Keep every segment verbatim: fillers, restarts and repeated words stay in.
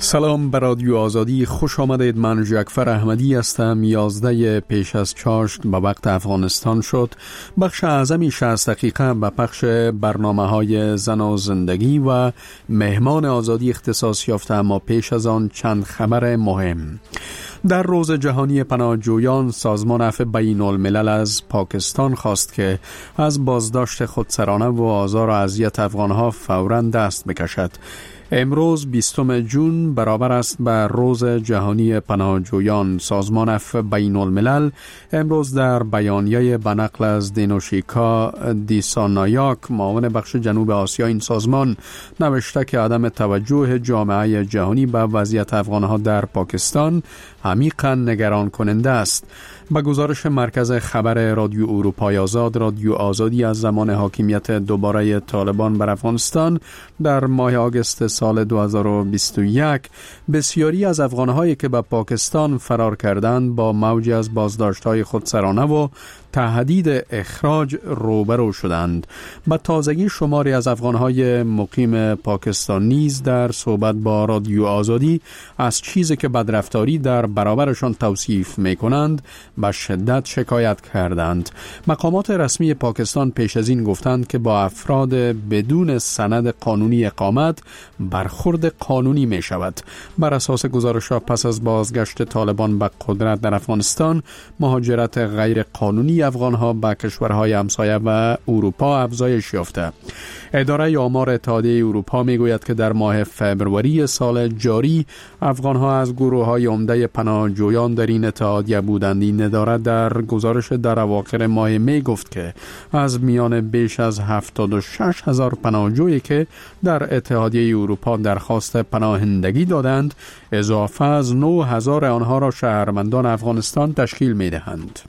سلام بر رادیو آزادی، خوش آمدید. من جعفر احمدی هستم. یازده پیش از چاشت به وقت افغانستان شد. بخش اعظمی شصت دقیقه به پخش برنامه های زن و زندگی و مهمان آزادی اختصاص یافته، اما پیش از آن چند خبر مهم. در روز جهانی پناهجویان، سازمان عفو بین الملل از پاکستان خواست که از بازداشت خودسرانه و آزار و اذیت افغانها فوراً دست بکشد. امروز بیستم جون برابر است بر روز جهانی پناهجویان. سازمان عفو بین الملل امروز در بیانیه به نقل از دینوشیکا دیسانایاک، معاون بخش جنوب آسیا این سازمان، نوشته که عدم توجه جامعه جهانی به وضعیت افغانها در پاکستان عمیقاً نگران کننده است. با گزارش مرکز خبر رادیو اروپای آزاد، رادیو آزادی از زمان حاکمیت دوباره طالبان بر افغانستان در ماه آگوست سال دو هزار و بیست و یک، بسیاری از افغانهایی که به پاکستان فرار کردند با موجی از بازداشت‌های خودسرانه و تهدید اخراج روبرو شدند. به تازگی شماری از افغانهای مقیم پاکستان نیز در صحبت با رادیو آزادی از چیزی که بدرفتاری در برابرشان توصیف می‌کنند به شدت شکایت کردند. مقامات رسمی پاکستان پیش از این گفتند که با افراد بدون سند قانونی اقامت برخورد قانونی می شود. بر اساس گزارش‌ها پس از بازگشت طالبان به قدرت در افغانستان، مهاجرت غیر قانونی افغان‌ها به کشورهای همسایه و اروپا افزایش یافته. اداره آمار اتحادیه اروپا میگوید که در ماه فوریه سال جاری افغان‌ها از گروه‌های عمده پناهجویان در این اتحادیه بودند. این اداره در گزارش در اواخر ماه می گفت که از میان بیش از هفتاد و شش هزار پناهجویی که در اتحادیه اروپا درخواست پناهندگی دادند، اضافه از نه هزار آنها را شهروندان افغانستان تشکیل می‌دهند.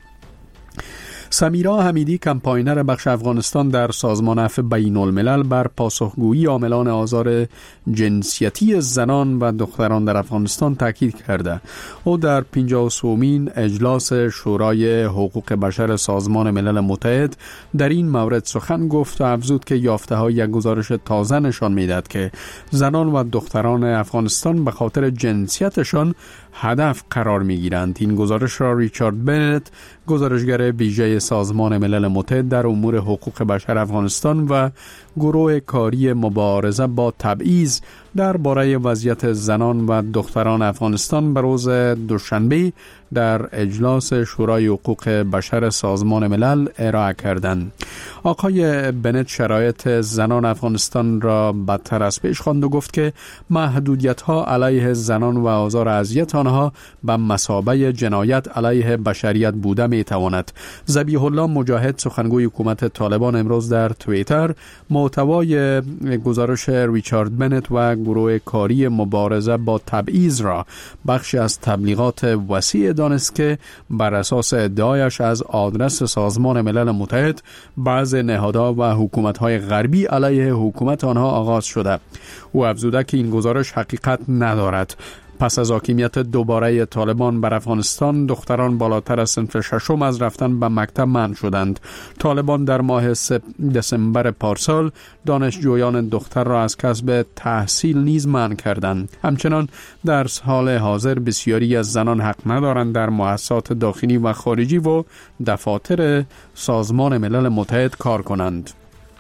سمیرا حمیدی، کمپاینر بخش افغانستان در سازمان عفو بین الملل، بر پاسخگویی عاملان آزار جنسیتی زنان و دختران در افغانستان تاکید کرده. او در پنجاه و سومین اجلاس شورای حقوق بشر سازمان ملل متحد در این مورد سخن گفت و افزود که یافته‌های یک گزارش تازه نشان می‌دهد که زنان و دختران افغانستان به خاطر جنسیتشان هدف قرار می‌گیرند. این گزارش را ریچارد بنت، گزارشگر ویژه سازمان ملل متحد در امور حقوق بشر افغانستان و گروه کاری مبارزه با تبعیض درباره وضعیت زنان و دختران افغانستان به روز دوشنبه در اجلاس شورای حقوق بشر سازمان ملل ارائه کردند. آقای بنت شرایط زنان افغانستان را بدتر از پیش خواند و گفت که محدودیت‌ها علیه زنان و آزار و اذیت آنها به مثابه جنایت علیه بشریت بوده می‌تواند. ذبیح الله مجاهد، سخنگوی حکومت طالبان، امروز در توییتر محتوای گزارش ریچارد بنت و گروه کاری مبارزه با تبعیض را بخشی از تبلیغات وسیع دانست که بر اساس ادعایش از آدرس سازمان ملل متحد بعض نهادها و حکومت‌های غربی علیه حکومت آنها آغاز شده. او افزوده که این گزارش حقیقت ندارد. پس از حاکمیت دوباره طالبان بر افغانستان، دختران بالاتر از صنف ششم از رفتن به مکتب منع شدند. طالبان در ماه دسامبر پارسال دانشجویان دختر را از کسب تحصیل نیز منع کردند. همچنان در حال حاضر بسیاری از زنان حق ندارند در مؤسسات داخلی و خارجی و دفاتر سازمان ملل متحد کار کنند.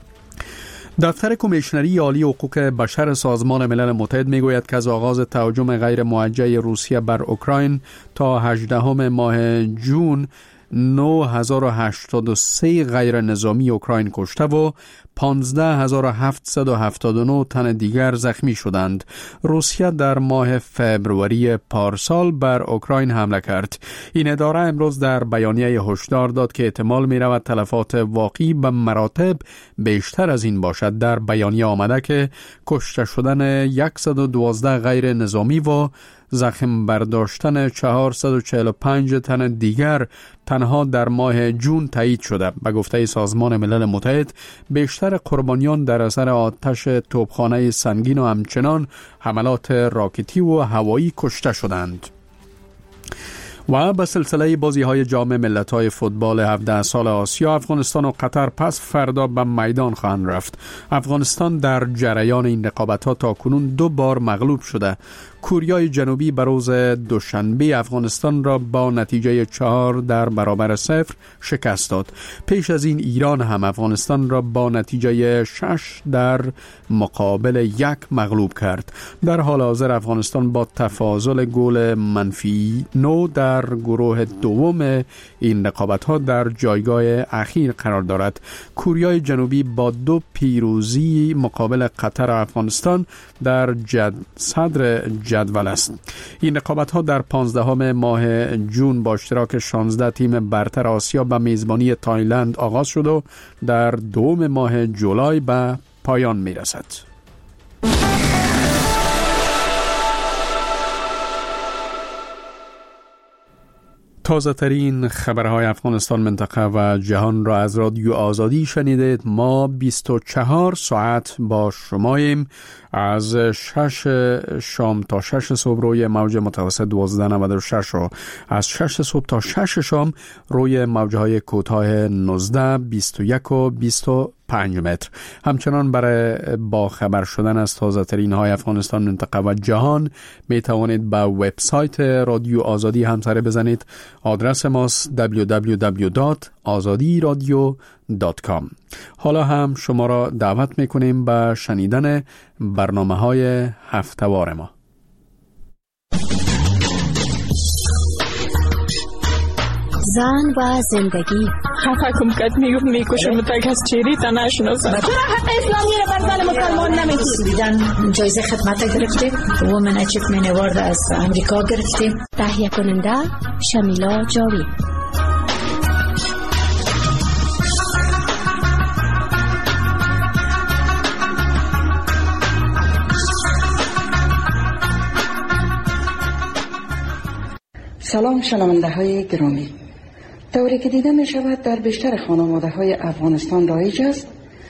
دفتر کمیشنری عالی حقوق بشر سازمان ملل متحد میگوید که از آغاز تهاجم غیر موجه روسیه بر اوکراین تا هجدهم ماه جون نه هزار و هشتاد و سه غیر نظامی اوکراین کشته و پانزده هزار و هفتصد و هفتاد و نه تن دیگر زخمی شدند. روسیه در ماه فوریه پارسال بر اوکراین حمله کرد. این اداره امروز در بیانیه هشدار داد که احتمال می رود تلفات واقعی به مراتب بیشتر از این باشد. در بیانیه آمده که کشته شدن صد و دوازده غیر نظامی و زخم برداشتن چهارصد و چهل و پنج تن دیگر تنها در ماه جون تایید شده. به گفته سازمان ملل متحد، بیشتر قربانیان در اثر آتش توپخانه سنگین و همچنان حملات راکتی و هوایی کشته شدند. و به سلسله بازی‌های جام ملت‌های فوتبال هفده سال آسیا، افغانستان و قطر پس فردا به میدان خواهند رفت. افغانستان در جریان این رقابت‌ها تاکنون دو بار مغلوب شده. کوریای جنوبی بر روز دوشنبه افغانستان را با نتیجه چهار در برابر صفر شکست داد. پیش از این ایران هم افغانستان را با نتیجه شش در مقابل یک مغلوب کرد. در حال حاضر افغانستان با تفاضل گل منفی نو در گروه دوم این رقابت‌ها در جایگاه اخیر قرار دارد. کوریای جنوبی با دو پیروزی مقابل قطر و افغانستان در جد صدر جدول است. این رقابت‌ها در پانزدهم ماه جون با اشتراک شانزده تیم برتر آسیا به میزبانی تایلند آغاز شد و در دوم ماه جولای به پایان می‌رسد. تازه ترین خبرهای افغانستان، منطقه و جهان را از رادیو آزادی شنیدید. ما بیست و چهار ساعت با شماییم، از شش شام تا شش صبح روی موج متوسط دوازده نود و شش و از شش صبح تا شش شام روی موجهای کوتاه نوزده، بیست و یک و بیست و پنج متر. همچنان برای با خبر شدن از تازه ترین های افغانستان، منطقه و جهان می توانید به وبسایت رادیو آزادی هم سر بزنید. آدرس ماست دبلیو دبلیو دبلیو دات آزادی رادیو دات کام. حالا هم شما را دعوت می کنیم به شنیدن برنامه های هفته‌وار ما. زن و زندگی. خفه کم کد میگفت میکشم تک از چیری تا نشناسم. چرا حق اسلامی رو بر زن مسلمان نمیدید؟ جایزه خدمت گرفتیم. وومن اچیومنت اوارد از امریکا گرفتیم. تهیه کننده شمیلا جاوید. سلام شنونده های گرامی. طوری که دیده می شود در بیشتر خانواده های افغانستان رایج است،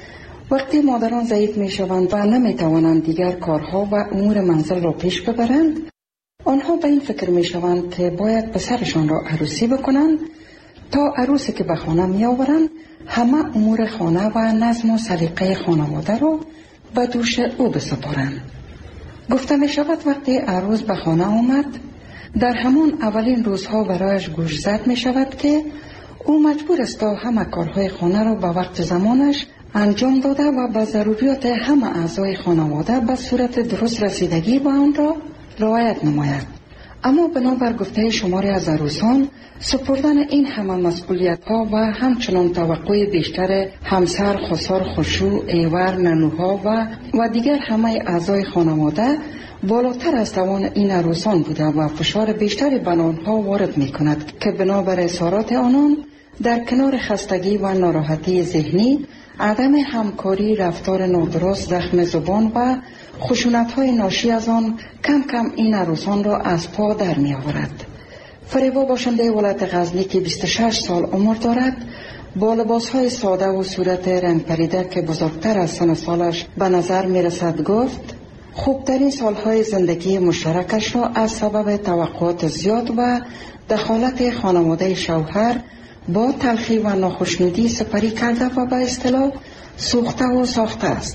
وقتی مادران ضعیف می شوند و نمی توانند دیگر کارها و امور منزل را پیش ببرند، آنها به این فکر می شوند که باید پسرشان را عروسی بکنند تا عروسی که به خانه می آورند همه امور خانه و نظم و سلیقه خانواده را به دوش او بسپارند. گفته می شود وقتی عروس به خانه آمد، در همان اولین روزها برایش گوش زد می شود که او مجبور است تا همه کارهای خانه را به وقت زمانش انجام داده و به ضروریات همه اعضای خانواده به صورت درست رسیدگی به آن را رعایت نماید. اما بنابر گفته شماری از عروسان، سپردن این همه مسئولیت ها و همچنان توقع بیشتر همسر، خسر، خشوع، ایور، ننوها و و دیگر همه اعضای خانواده بالاتر از توان این عروسان بوده و فشار بیشتری بر آنها وارد می کند که بنابر اظهارات آنان در کنار خستگی و ناراحتی ذهنی، عدم همکاری، رفتار نادرست، زخم زبان و خشونت‌های ناشی از آن کم کم این عروسان را از پا در می آورد. فریبا باشنده ولایت غزنی که بیست و شش سال عمر دارد، با لباس‌های ساده و صورت رنگ پریده که بزرگتر از سن سالش به نظر می رسد گفت خوبترین سالهای زندگی مشترکش را از سبب توقعات زیاد و دخالت خانواده شوهر با تلخی و ناخشنودی سپری کرده و به اصطلاح سوخته و ساخته است.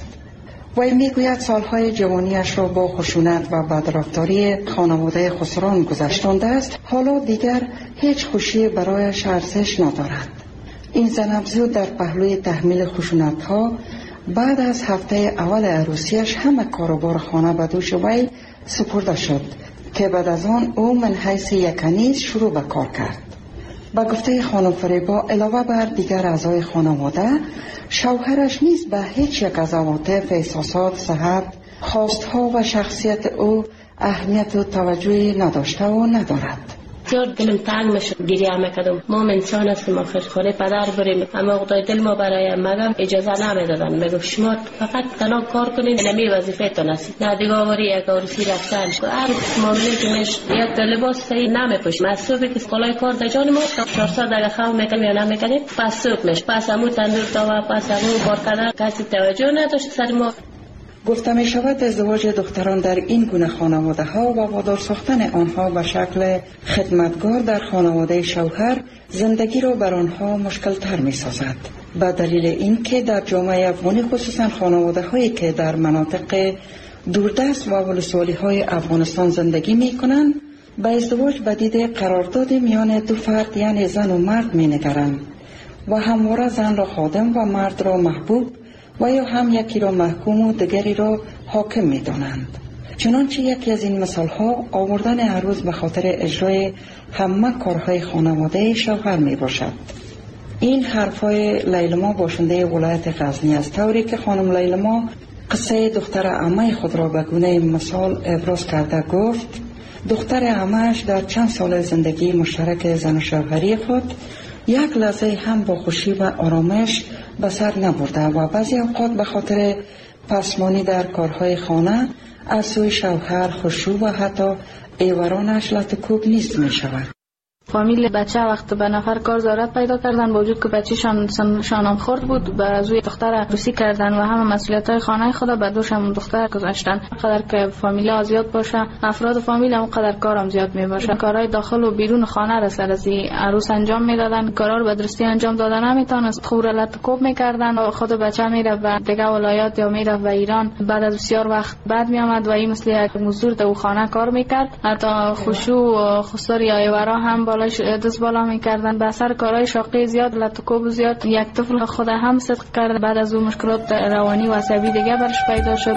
وی میگوید سالهای جوانیش را با خشونت و بدرفتاری خانواده خسران گذشتانده است. حالا دیگر هیچ خوشی برایش ارزش ندارد. این زن افزود در پهلوی تحمیل خشونت‌ها بعد از هفته اول عروسیش همه کاروبار خانه به دوش وی سپرده شد که بعد از آن او من حیث یکنیز شروع به کار کرد. با گفته خانم فریبا علاوه بر دیگر اعضای خانواده، شوهرش نیز به هیچ یک از عواطف، احساسات، صحت، خواستها و شخصیت او اهمیت و توجهی نداشته و ندارد. بسیار دلم تنگ میشد، گریه میکردم. ما انسان هستیم، آخر خانه پدر بریم، اما خدای دل ما برای مگم اجازه نمیدادن. میگفت شما فقط تنها کار کنین، نمی وظیفه تون است. نه دیگه آوری یک عروسی رفتن هر معامله که میش یک لباس صحیح نمیپوش. مسئولی که کلاه کار در جان ما چهارصد اگه خام میکنیم یا نمیکنیم پس سوق میش، پس همون تندور تا و پس همون بار کردن کسی توجه نداشت سر ما. گفته می شود ازدواج دختران در این گونه خانواده ها و وادار ساختن آنها به شکل خدمتگار در خانواده شوهر زندگی را بر آنها مشکل تر می سازد. به دلیل این که در جامعه افغانی خصوصا خانواده هایی که در مناطق دوردست و ولسوالی های افغانستان زندگی می کنند به ازدواج به دید قرارداد میان دو فرد یعنی زن و مرد می نگرند و همواره زن را خادم و مرد را محبوب و یا هم یکی را محکوم و دیگری را حاکم می دانند. چنانچه یکی از این مثال ها آوردن عروس به خاطر اجرای همه کارهای خانواده شوهر می باشد. این حرفای لیلما باشنده ولایت غزنی است، طوری که خانم لیلما قصه دختر عمه خود را به گونه مثال ابراز کرده گفت دختر عمه‌اش در چند سال زندگی مشترک زن و شوهری خود یک لحظه هم با خوشی و آرامش به سر نبرده و بعضی اوقات به خاطر پسمانی در کارهای خانه از سوی شوهر خشوع و حتی ایورانش لطکوب نیست می شود. فامیل بچه وقت به نفر کار ضرورت پیدا کردن با وجود که بچه شان شانم خورد بود بر از روی دختر روسی کردن و همه مسئولیت های خانه خدا به دوش هم دختر گذاشتن. قدر که فامیل ها زیاد باشه افراد فامیل هم قدر کارم زیاد می باشه. کارهای داخل و بیرون خانه را سر از عروس انجام میدادن، کارا رو به درستی انجام دادن نمیتونست، خور لطکوب میکردن و خود بچه میره و دیگه ولایات یا میره و ایران بعد از بسیار وقت بعد می آمد و این مثل یک مزدور در خانه کار میکرد. حتی خشوع و خسار یا ایورا هم بالاش دست بالا میکردن. به اثر کارهای شاقی زیاد لطکوب زیاد یک طفل خود هم صدق کرد. بعد از اون مشکلات روانی و عصبی دیگه برش پیدا شد.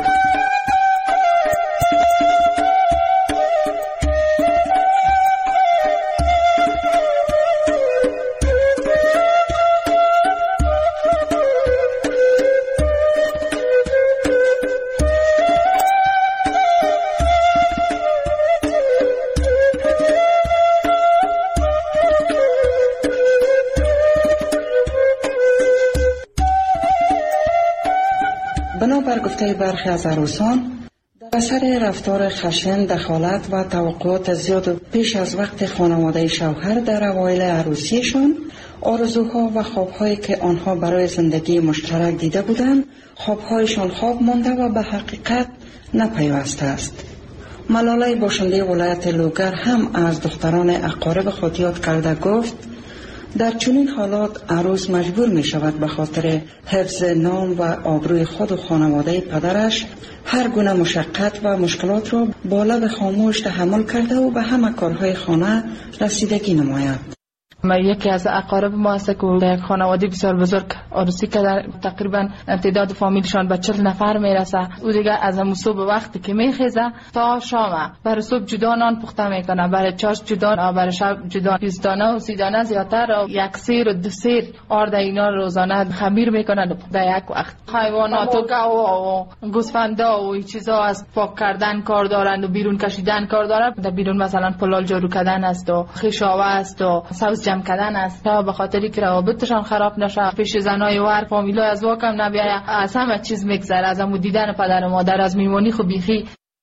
بنابر گفته برخی از عروسان در اثر رفتار خشن، دخالت و توقعات زیاد پیش از وقت خانواده شوهر در اوایل عروسیشان آرزوها و خوابهایی که آنها برای زندگی مشترک دیده بودند خوابهایشان خواب مانده و به حقیقت نپیوسته است. ملاله باشنده ولایت لوگر هم از دختران اقارب خود یاد کرده گفت در چنین حالات عروس مجبور می شود به خاطر حفظ نام و آبروی خود و خانواده پدرش هر گونه مشقت و مشکلات را با لب خاموش تحمل کرده و به همه کارهای خانه رسیدگی نماید. ما یکی از اقارب ما است که یک خانواده بسیار بزرگ عروسی کرده، تقریبا تعداد فامیلشان به چهل نفر میرسه. او دیگه از همون صبح وقتی که میخیزه تا شام برای صبح جدا نان پخته میکنه، برای چاش جدا، برای شب جدا، بیست دانه و سی دانه زیادتر و یک سیر و دو سیر آرد اینا روزانه خمیر میکنن در یک وقت. حیوانات و گاو و گوسفندا و چیزا از پاک کردن کار دارند و بیرون کشیدن کار دارند. در بیرون مثلا پلال جارو کردن است و خیشاوه است و سبز جمع کردن است تا به خاطری که روابطشان خراب نشه، پیش زنای و هر فامیلای از واکم نبیاید. از همه چیز میگذره، از همون دیدن پدر و مادر، از میمونی خو بیخی.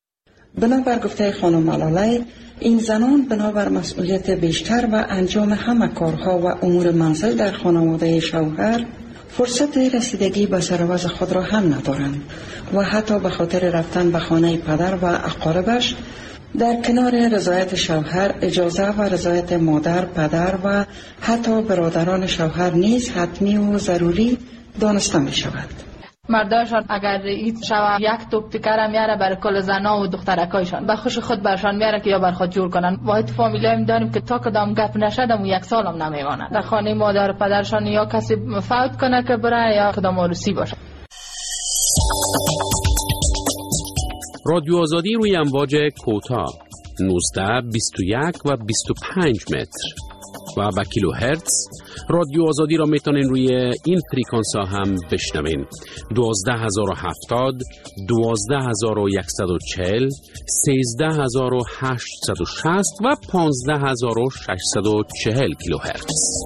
بنابر گفته خانم ملاله این زنان بنابر مسئولیت بیشتر و انجام همه کارها و امور منزل در خانواده شوهر فرصت رسیدگی به سرآوز خود را هم ندارند و حتی به خاطر رفتن به خانه پدر و اقاربش در کنار رضایت شوهر اجازه و رضایت مادر، پدر و حتی برادران شوهر نیز حتمی و ضروری دانسته می شود. مرداشان اگر این شوه یک توپ تکر میاره برای کل زنا و دخترکایشان به خوش خود برشان میاره که یا بر خود جور کنن. واحد فامیلی هم داریم که تا کدام گپ نشدم و یک سال هم نمیمانن در خانه مادر و پدرشان، یا کسی فوت کنه که برای یا کدام عروسی باشه. رادیو آزادی روی امواج کوتاه نوزده، بیست و یک و بیست و پنج متر و با کیلو هرتز. رادیو آزادی را میتونین روی این فریکانس ها هم بشنوین: دوازده هزار و هفتاد، دوازده هزار و صد و چهل، سیزده هزار و هشتصد و شصت و پانزده هزار و ششصد و چهل کیلو هرتز.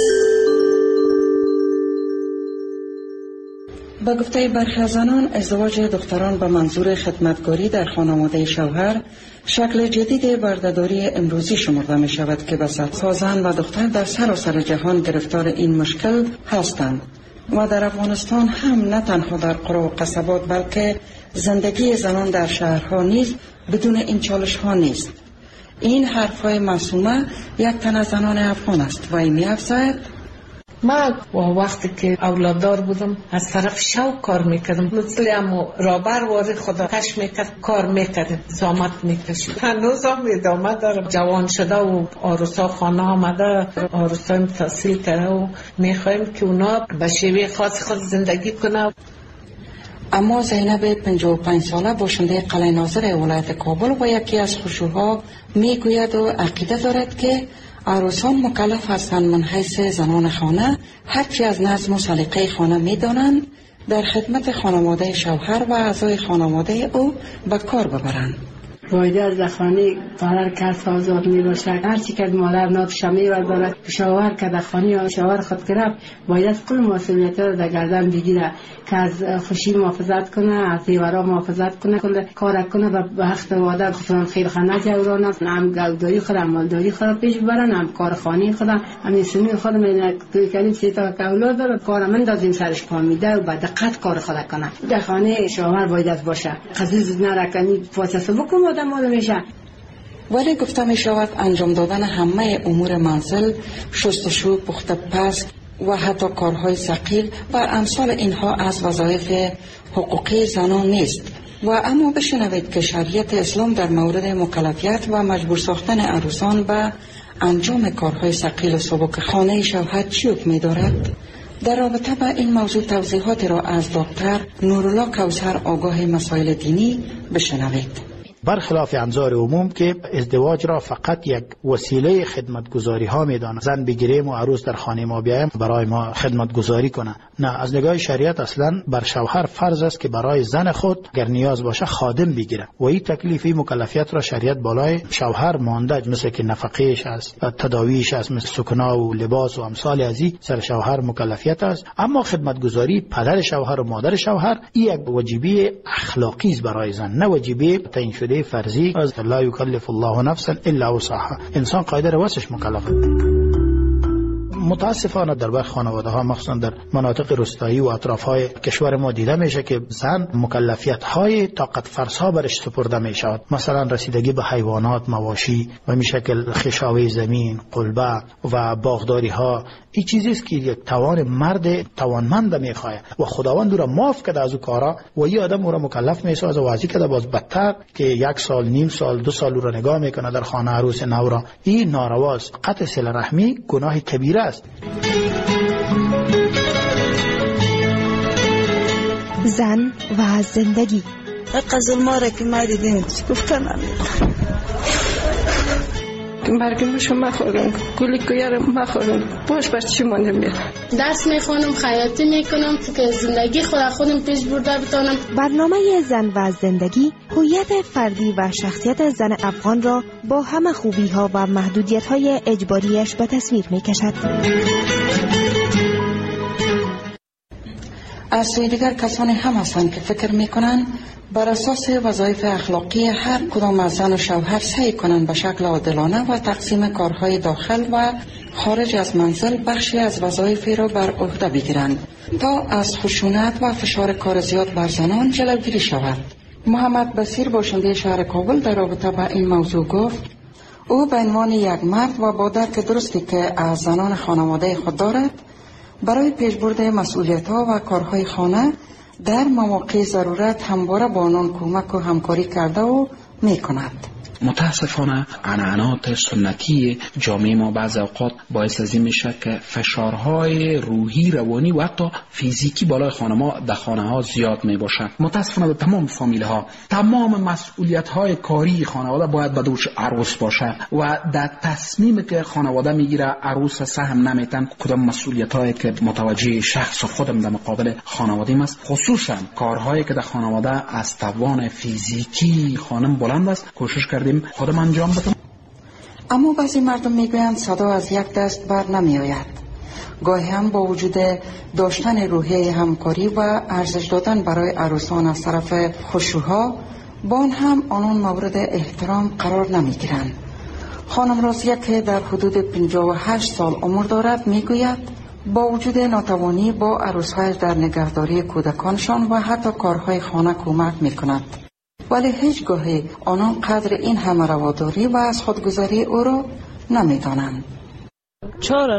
با گفته برخی از زنان ازدواج دختران به منظور خدمتگاری در خانواده شوهر شکل جدید بردهداری امروزی شمرده می شود که به صدها زن و دختر در سراسر جهان گرفتار این مشکل هستند و در افغانستان هم نه تنها در قرى و قصبات بلکه زندگی زنان در شهرها نیز بدون این چالش ها نیست. این حرفای معصومه یک تن از زنان افغان است و این می افزاید من وقتی که اولاددار بودم از طرف شوق کار میکردم، مثل امو رابر واری خدا کش میکرد کار میکرد، زامت میکشید. هنوز هم ادامه داره. جوان شده و عروسا خانه آمده، عروسا هم تحصیل کرده و میخوایم که اونا به شیوه خاص خود زندگی کنه. اما زینب پنجاه و پنج ساله باشنده قلعه ناظر ولایت کابل و یکی از خشوها میگوید و عقیده دارد که عروسان مکلف هستند من حیث زنان خانه هرچی از نظم و سلیقه خانه میدانند در خدمت خانواده شوهر و اعضای خانواده او به کار ببرند. باید از دخانه قرار کس آزاد می باشد. هرچی که مادر ناتش می بردارد شوهر که دخانه شوهر خود کرد باید کل مسئولیت را در گردن بگیره که از خوشی محافظت کنه، از زیورا محافظت کنه، کل کار کنه و به وقت وعده خودم خیر خانه جورانه، هم گلداری خودم مالداری خودم پیش برن، هم کارخانه خودم هم سنی خودم توی کردیم سه تا اولاد داره کار من دازیم سرش پا میده و بعد دقت کار خود کنه. دخانه شوهر باید باشه. قضیه نرکنی فاصله بکنه ولی گفته می شود انجام دادن همه امور منزل، شستشو، پخت پز و حتی کارهای ثقیل و امثال اینها از وظایف حقوقی زنان نیست. و اما بشنوید که شریعت اسلام در مورد مکلفیت و مجبور ساختن عروسان به انجام کارهای ثقیل و سبک خانه شوهر چی حکم دارد؟ در رابطه با این موضوع توضیحات را از دکتر نورالله کوثر آگاه مسائل دینی بشنوید. برخلاف انظار عموم که ازدواج را فقط یک وسیله خدمتگزاری ها میدانند، زن بگیریم و عروس در خانه ما بیایم برای ما خدمتگزاری کنه. نه، از نگاه شریعت اصلا بر شوهر فرض است که برای زن خود گر نیاز باشه خادم بگیره و این تکلیفی مکلفیت را شریعت بالای شوهر مانده، مثل که نفقهش است، تداویش است، مثل سکنا و لباس و امثال از این سر شوهر مکلفیت است. اما خدمتگزاری پدر شوهر و مادر شوهر این یک واجبی اخلاقی است برای زن، نه واجبی تعیین شده فرضی. از لا یکلف الله نفسا الا وسعها، انسان قادر واسش مکلف. متاسفانه در برخی خانواده ها مخصوصا در مناطق روستایی و اطراف های کشور ما دیده میشه که زن مکلفیت های طاقت فرسا ها برش سپرده می شود. مثلا رسیدگی به حیوانات، مواشی و می شکل خشاوی زمین، قلبه و باغداری ها. این چیزی است که یک توان مرد توانمند میخواد و خداوند او را معاف کرده از او کارا و این آدم او را مکلف میسازه و واضح کرده باز بدتر که یک سال، نیم سال، دو سال او را نگاه میکنه در خانه عروس نو را. این نارواست. قطع صله رحمی گناه کبیره است. زن و زندگی. قزل ماره که ما دیدیم گفتن برگمشو مخورم، گلی کویارم مخورم، باش بر چی مانده میرم. درس میخونم، خیاطی میکنم که زندگی خود خودم پیش برده بتونم. برنامه زن و زندگی هویت فردی و شخصیت زن افغان را با همه خوبی ها و محدودیت های اجباریش به تصویر میکشد. از سوی دیگر کسانی هم هستند که فکر میکنند بر اساس وظایف اخلاقی هر کدام از زن و شوهر سعی کنند به شکل عادلانه و تقسیم کارهای داخل و خارج از منزل بخشی از وظایف را بر عهده بگیرند تا از خشونت و فشار کار زیاد بر زنان جلوگیری شود. محمد بصیر باشنده شهر کابل در رابطه با این موضوع گفت او به عنوان یک مرد و با درک درستی که از زنان خانواده خود دارد برای پیشبرد مسئولیت‌ها و کارهای خانه در مواقع ضرورت همواره با آنان کمک و همکاری کرده و می‌کند. متاسفانه عنعنات سنتی جامعه ما بعض اوقات باعث از این میشه که فشارهای روحی، روانی و حتی فیزیکی بالای خانما در خانه ها زیاد می باشه. متاسفانه به تمام فامیل ها تمام مسئولیت های کاری خانواده باید به دوش عروس باشه و در تصمیمی که خانواده میگیره عروس سهم نمیتن کدام مسئولیت هایی که متوجه شخص و خودم در مقابل خانواده‌ام است، خصوصا کارهایی که در خانواده از توان فیزیکی خانم بلند است، کوشش کرد خودم انجام بدم. اما بعضی مردم میگویند صدا از یک دست بر نمی آید. گاهی هم با وجود داشتن روحیه همکاری و ارزش دادن برای عروسان از طرف خشوها با آن هم آنان مورد احترام قرار نمی گیرند. خانم رازیه که در حدود پنجاه و هشت سال عمر دارد میگوید با وجود ناتوانی با عروس‌هایش در نگهداری کودکانشان و حتی کارهای خانه کمک میکند، ولی هیچ گاهی آنان قدر این همه رواداری و از خودگذری او را نمیدانند. چهار روز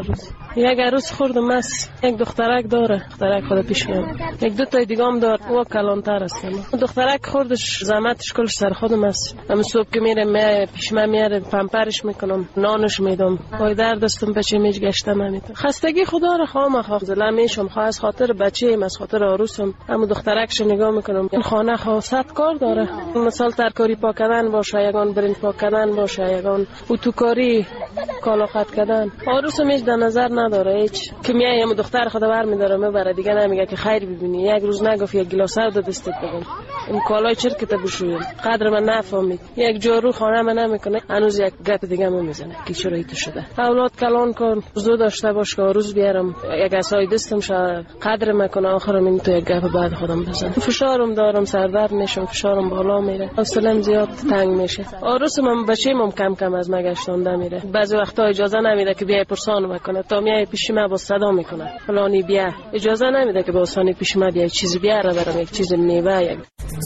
یک عروس خوردم است، یک دخترک داره، دخترک خود پیش میاد، یک دو تا دیگه هم داره، او کلانتر است. دخترک خوردش زحمتش کلش سر خودم است. هم صبح که میره می پیش من میاره، پمپرش میکنم، نانش میدم، پای در دستم بچه میج گشتم نمیتونم. خستگی خدا را خواهم خواهم زلا میشم، خواه از خاطر بچه ام، از خاطر عروسم، هم دخترکش نگاه میکنم. این خانه خاصت کار داره، مثلا ترکاری پاک کردن باشه، یگان برنج پاک کردن باشه، یگان اتوکاری کالا قط کردن. عروسم هیچ در نظر نداره، هیچ که میایم دختر خدا بر میداره میبره، دیگه نمیگه که خیر ببینی. یک روز نگفت یک گلاس آب دستت بدم، این کالای چرکت بشویم، قدر من نفهمید. یک جارو خانه من نمیکنه، هنوز یک گپ دیگه میزنه که چرا ایت شده. اولاد کلان کن، زو داشته باش که روز بیارم یک عصای دستم شه قدر میکنه، آخرم این تو یک گپ بعد خودم بزنم. فشارم دارم، سردرد میشم، فشارم بالا میره، حوصله‌ام زیاد تنگ میشه. عروسم بچه‌م کم کم از مگشتونده میره، بعضی وقتا اجازه نمیده که بیای پرسان بکنه، تا میای پیش من با صدا میکنه فلانی بیا، اجازه نمیده که با آسانی پیش من بیای چیزی بیاره برام، یک چیز میوه. یک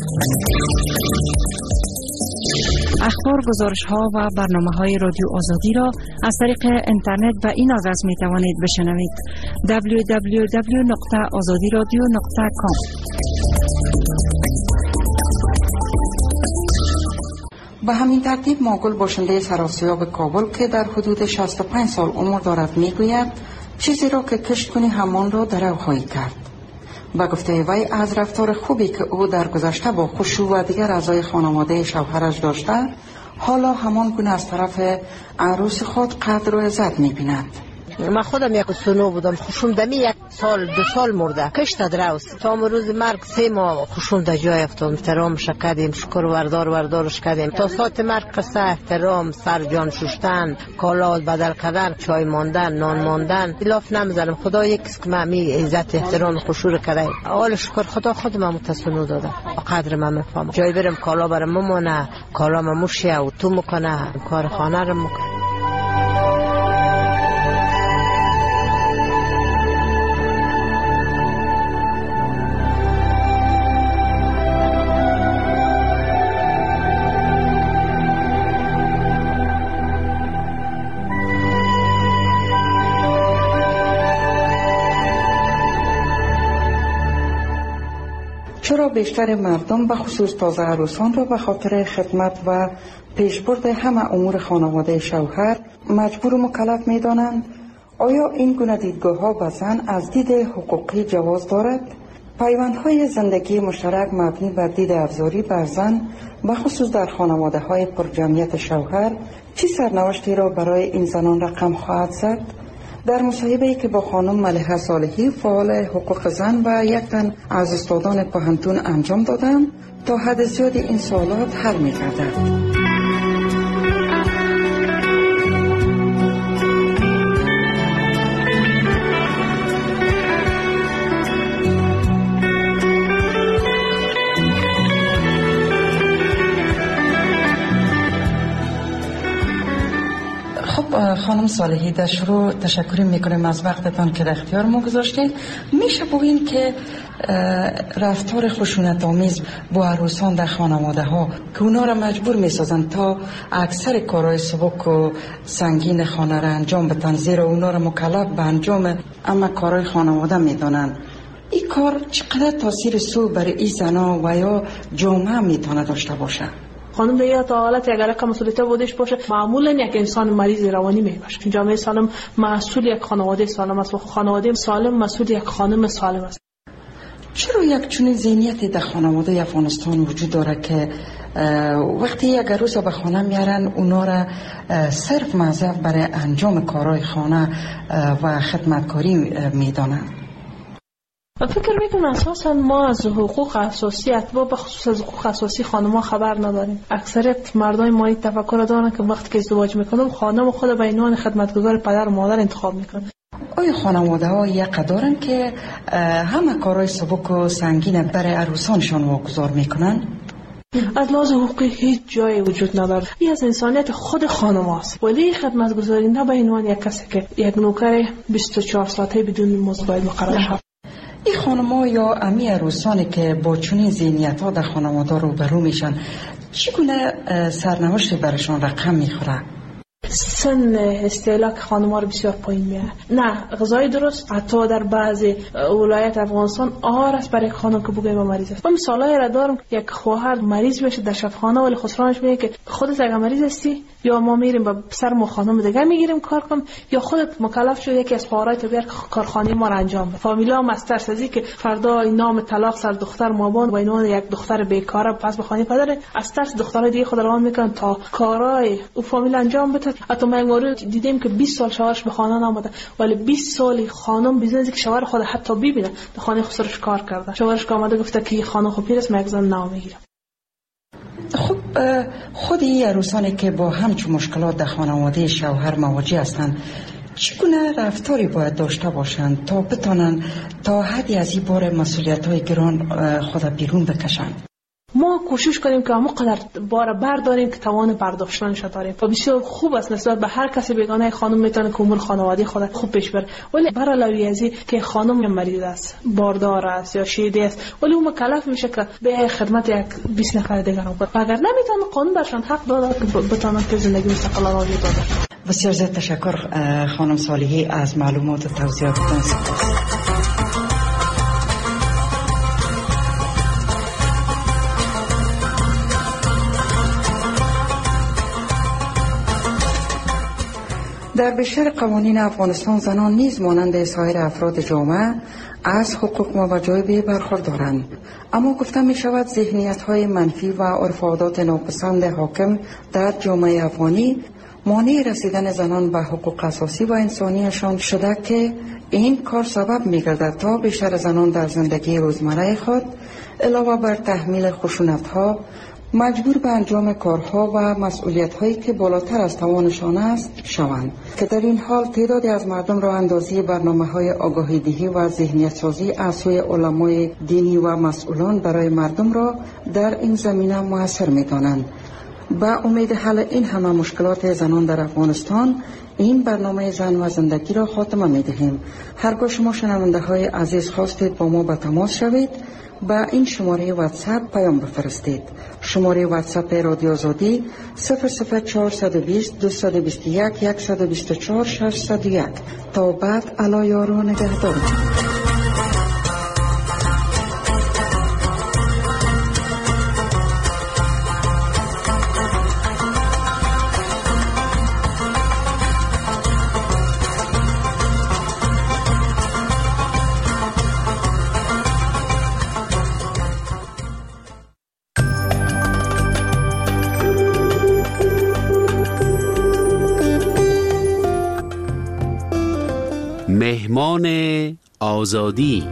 اخبار، گزارش ها و برنامه های رادیو آزادی را از طریق اینترنت و این آدرس می توانید بشنوید: دبلیو دبلیو دبلیو دات آزادی رادیو دات کام. به همین ترتیب ماگل باشنده سراسیاب کابل که در حدود شصت و پنج سال عمر دارد میگوید چیزی را که کشت کنی همان را درو خواهی کرد. با گفته وی از رفتار خوبی که او در گذشته با خشوع و دیگر اعضای خانواده شوهرش داشته، حالا همان گونه از طرف عروس خود قدر و عزت می‌بیند. من خودم یک سنو بودم، خوشم دمی یک سال دو سال مرده، کشت دراوست تا روز مرگ سه ماه خوشم در جای افتاد. احترامش کردیم، شکر وردار وردارش کردیم تا ساعت مرگ. قصه احترام، سر جان شستن، کالا بدل کردن، چای ماندن، نان ماندن، الاف نمیزنم. خدا یکیست که من می عزت احترام خوشور کرده. اول شکر خدا خودم متسنو داده، قدر من میفهمم. جای برم کالا برم ممونه، کالا مموشه و تو میکنه، کار خانه رو میکنه. چرا بیشتر مردم به خصوص تازه عروسان را به خاطر خدمت و پیشبرد همه امور خانواده شوهر مجبور و مکلف می دانند؟ آیا این گونه دیدگاه ها به زن از دید حقوقی جواز دارد؟ پیوندهای زندگی مشترک مبنی بر دید افزاری بر زن به خصوص در خانواده های پرجمعیت شوهر چه سرنوشتی را برای این زنان رقم خواهد زد؟ در مصاحبه‌ای که با خانم ملیحه صالحی فعال حقوق زن و یک تن از استادان پوهنتون انجام دادم، تا حد زیادی این سوالات حل می‌گردد. خانم صالحی، در شروع تشکر میکنیم از وقتتان که در اختیار ما گذاشتید. میشه بگوییم که رفتار خشونت آمیز با عروسان در خانواده ها که اونا را مجبور میسازن تا اکثر کارهای سبک و سنگین خانه را انجام بدن، زیرا اونا را مکلف به انجام اما کارهای خانواده میدانن، این کار چقدر تاثیر سو بر این زنا و یا جامعه میتونه داشته باشه؟ خانم دیگه تا حالت اگر یک مسئولیت بودش باشه، معمولا یک انسان مریض روانی میباشه. جامعه سالم مسئول یک خانواده سالم است و خانواده سالم مسئول یک خانم سالم است. چرا یک چنین ذهنیتی در خانواده افغانستان وجود داره که وقتی یک عروس به خانه میارن اونا را صرف موظف برای انجام کارهای خانه و خدمتکاری میدانن؟ فکر میکنم اساسا ما از حقوق اساسی اتباع به خصوص از حقوق اساسی خانم‌ها خبر نداریم. اکثریت مردای ما این تفکر دارن که وقتی که ازدواج میکنم خانم خود به عنوان خدمتگزار پدر و مادر انتخاب میکنن. آیا خانواده ها یک دارن که همه کارهای سبک و سنگین برای عروسانشان واگذار میکنن؟ از لحاظ حقوقی هیچ جایی وجود نداره. این از انسانیت خود خانم هاست. ولی خدمتگزاری نه به عنوان یک کسی که یک نوکر بیست و چهار ساعته بدون مزد باید مقرر شود. این خانم‌ها یا امی عروسانی که با چنین ذهنیت‌ها در خانواده روبرو میشن، چگونه سرنوشتی برشان رقم میخوره؟ سن استهلاک خانم‌ها رو بسیار پایین میاره. نه غذای درست حتی در بعضی ولایت افغانستان آر است برای خانم که بگیم مریض است. من مثالایی را دارم، یک خواهر مریض بشه در شفاخانه ولی خسرانش میگه که خودت اگه مریض هستی یا ما میریم با سر ما خانم دیگه میگیریم کار کن، یا خودت مکلف شو یکی از خواهرای تو بیار کارخانه ما را انجام بده. فامیلا مستر سازی که فردا نام طلاق سر دختر مابان و اینو یک دختر بیکاره پس به خانه پدر از ترس دخترای دیگه خود روان میکنن تا کارای او فامیل انجام بده. حتی ما مورد دیدیم که بیست سال شوهرش به خانه نامده ولی بیست سال خانم بیزنسی که شوهر خود حتی ببینه در خانه خسرش کار کرده. شوهرش که آمده گفته که خانم خو پیر است من یک زن نام میگیرم. خب خود این عروسانی که با همچون مشکلات در خانواده شوهر مواجه هستند چگونه رفتاری باید داشته باشند تا بتانند تا حدی از این بار مسئولیت‌های گران خود بیرون بکشند؟ ما کوشش کنیم که همونقدر بار برداریم که توان برداشتنش داریم و بسیار خوب است نسبت به هر کسی بیگانه خانم میتونه که امور خانوادگی خود خوب پیش بره. ولی بر علاوه از این که خانم مریض است، باردار است یا شیده است ولی اون مکلف میشه که به خدمت یک بیست نفر دیگر رو کنه. اگر نمیتونه قانون برشان حق داده که بتونن که زندگی مستقلانه وجود داشته باشند. بسیار زیاد تشکر خانم صالحی از معلومات و توضیحاتتان. سپاس. در بیشتر قوانین افغانستان زنان نیز مانند سایر افراد جامعه از حقوق و وجایب برخوردارند، اما گفته می شود ذهنیت‌های منفی و عرف و عادات ناپسند حاکم در جامعه افغانی مانع رسیدن زنان به حقوق اساسی و انسانیشان شده که این کار سبب می گردد تا بیشتر زنان در زندگی روزمره خود علاوه بر تحمیل خشونت‌ها مجبور به انجام کارها و مسئولیت‌هایی که بالاتر از توانشان است شوند، که در این حال تعدادی از مردم را اندازی برنامه‌های آگاهی‌دهی و ذهنیت‌سازی از سوی علمای دینی و مسئولان برای مردم را در این زمینه موثر می‌دانند. با امید حل این همه مشکلات زنان در افغانستان این برنامه زن و زندگی را خاتمه می‌دهیم. هرگاه شما شنونده‌های عزیز خواستید با ما به تماس شوید با این شماره واتساپ پیام بفرستید. شماره واتساپ رادیو آزادی صفر صفر چهارصد و بیست دویست و بیست و یک صد و بیست و چهار ششصد و یک. تا بعد علی یارو نگهدار. مهمان آزادی.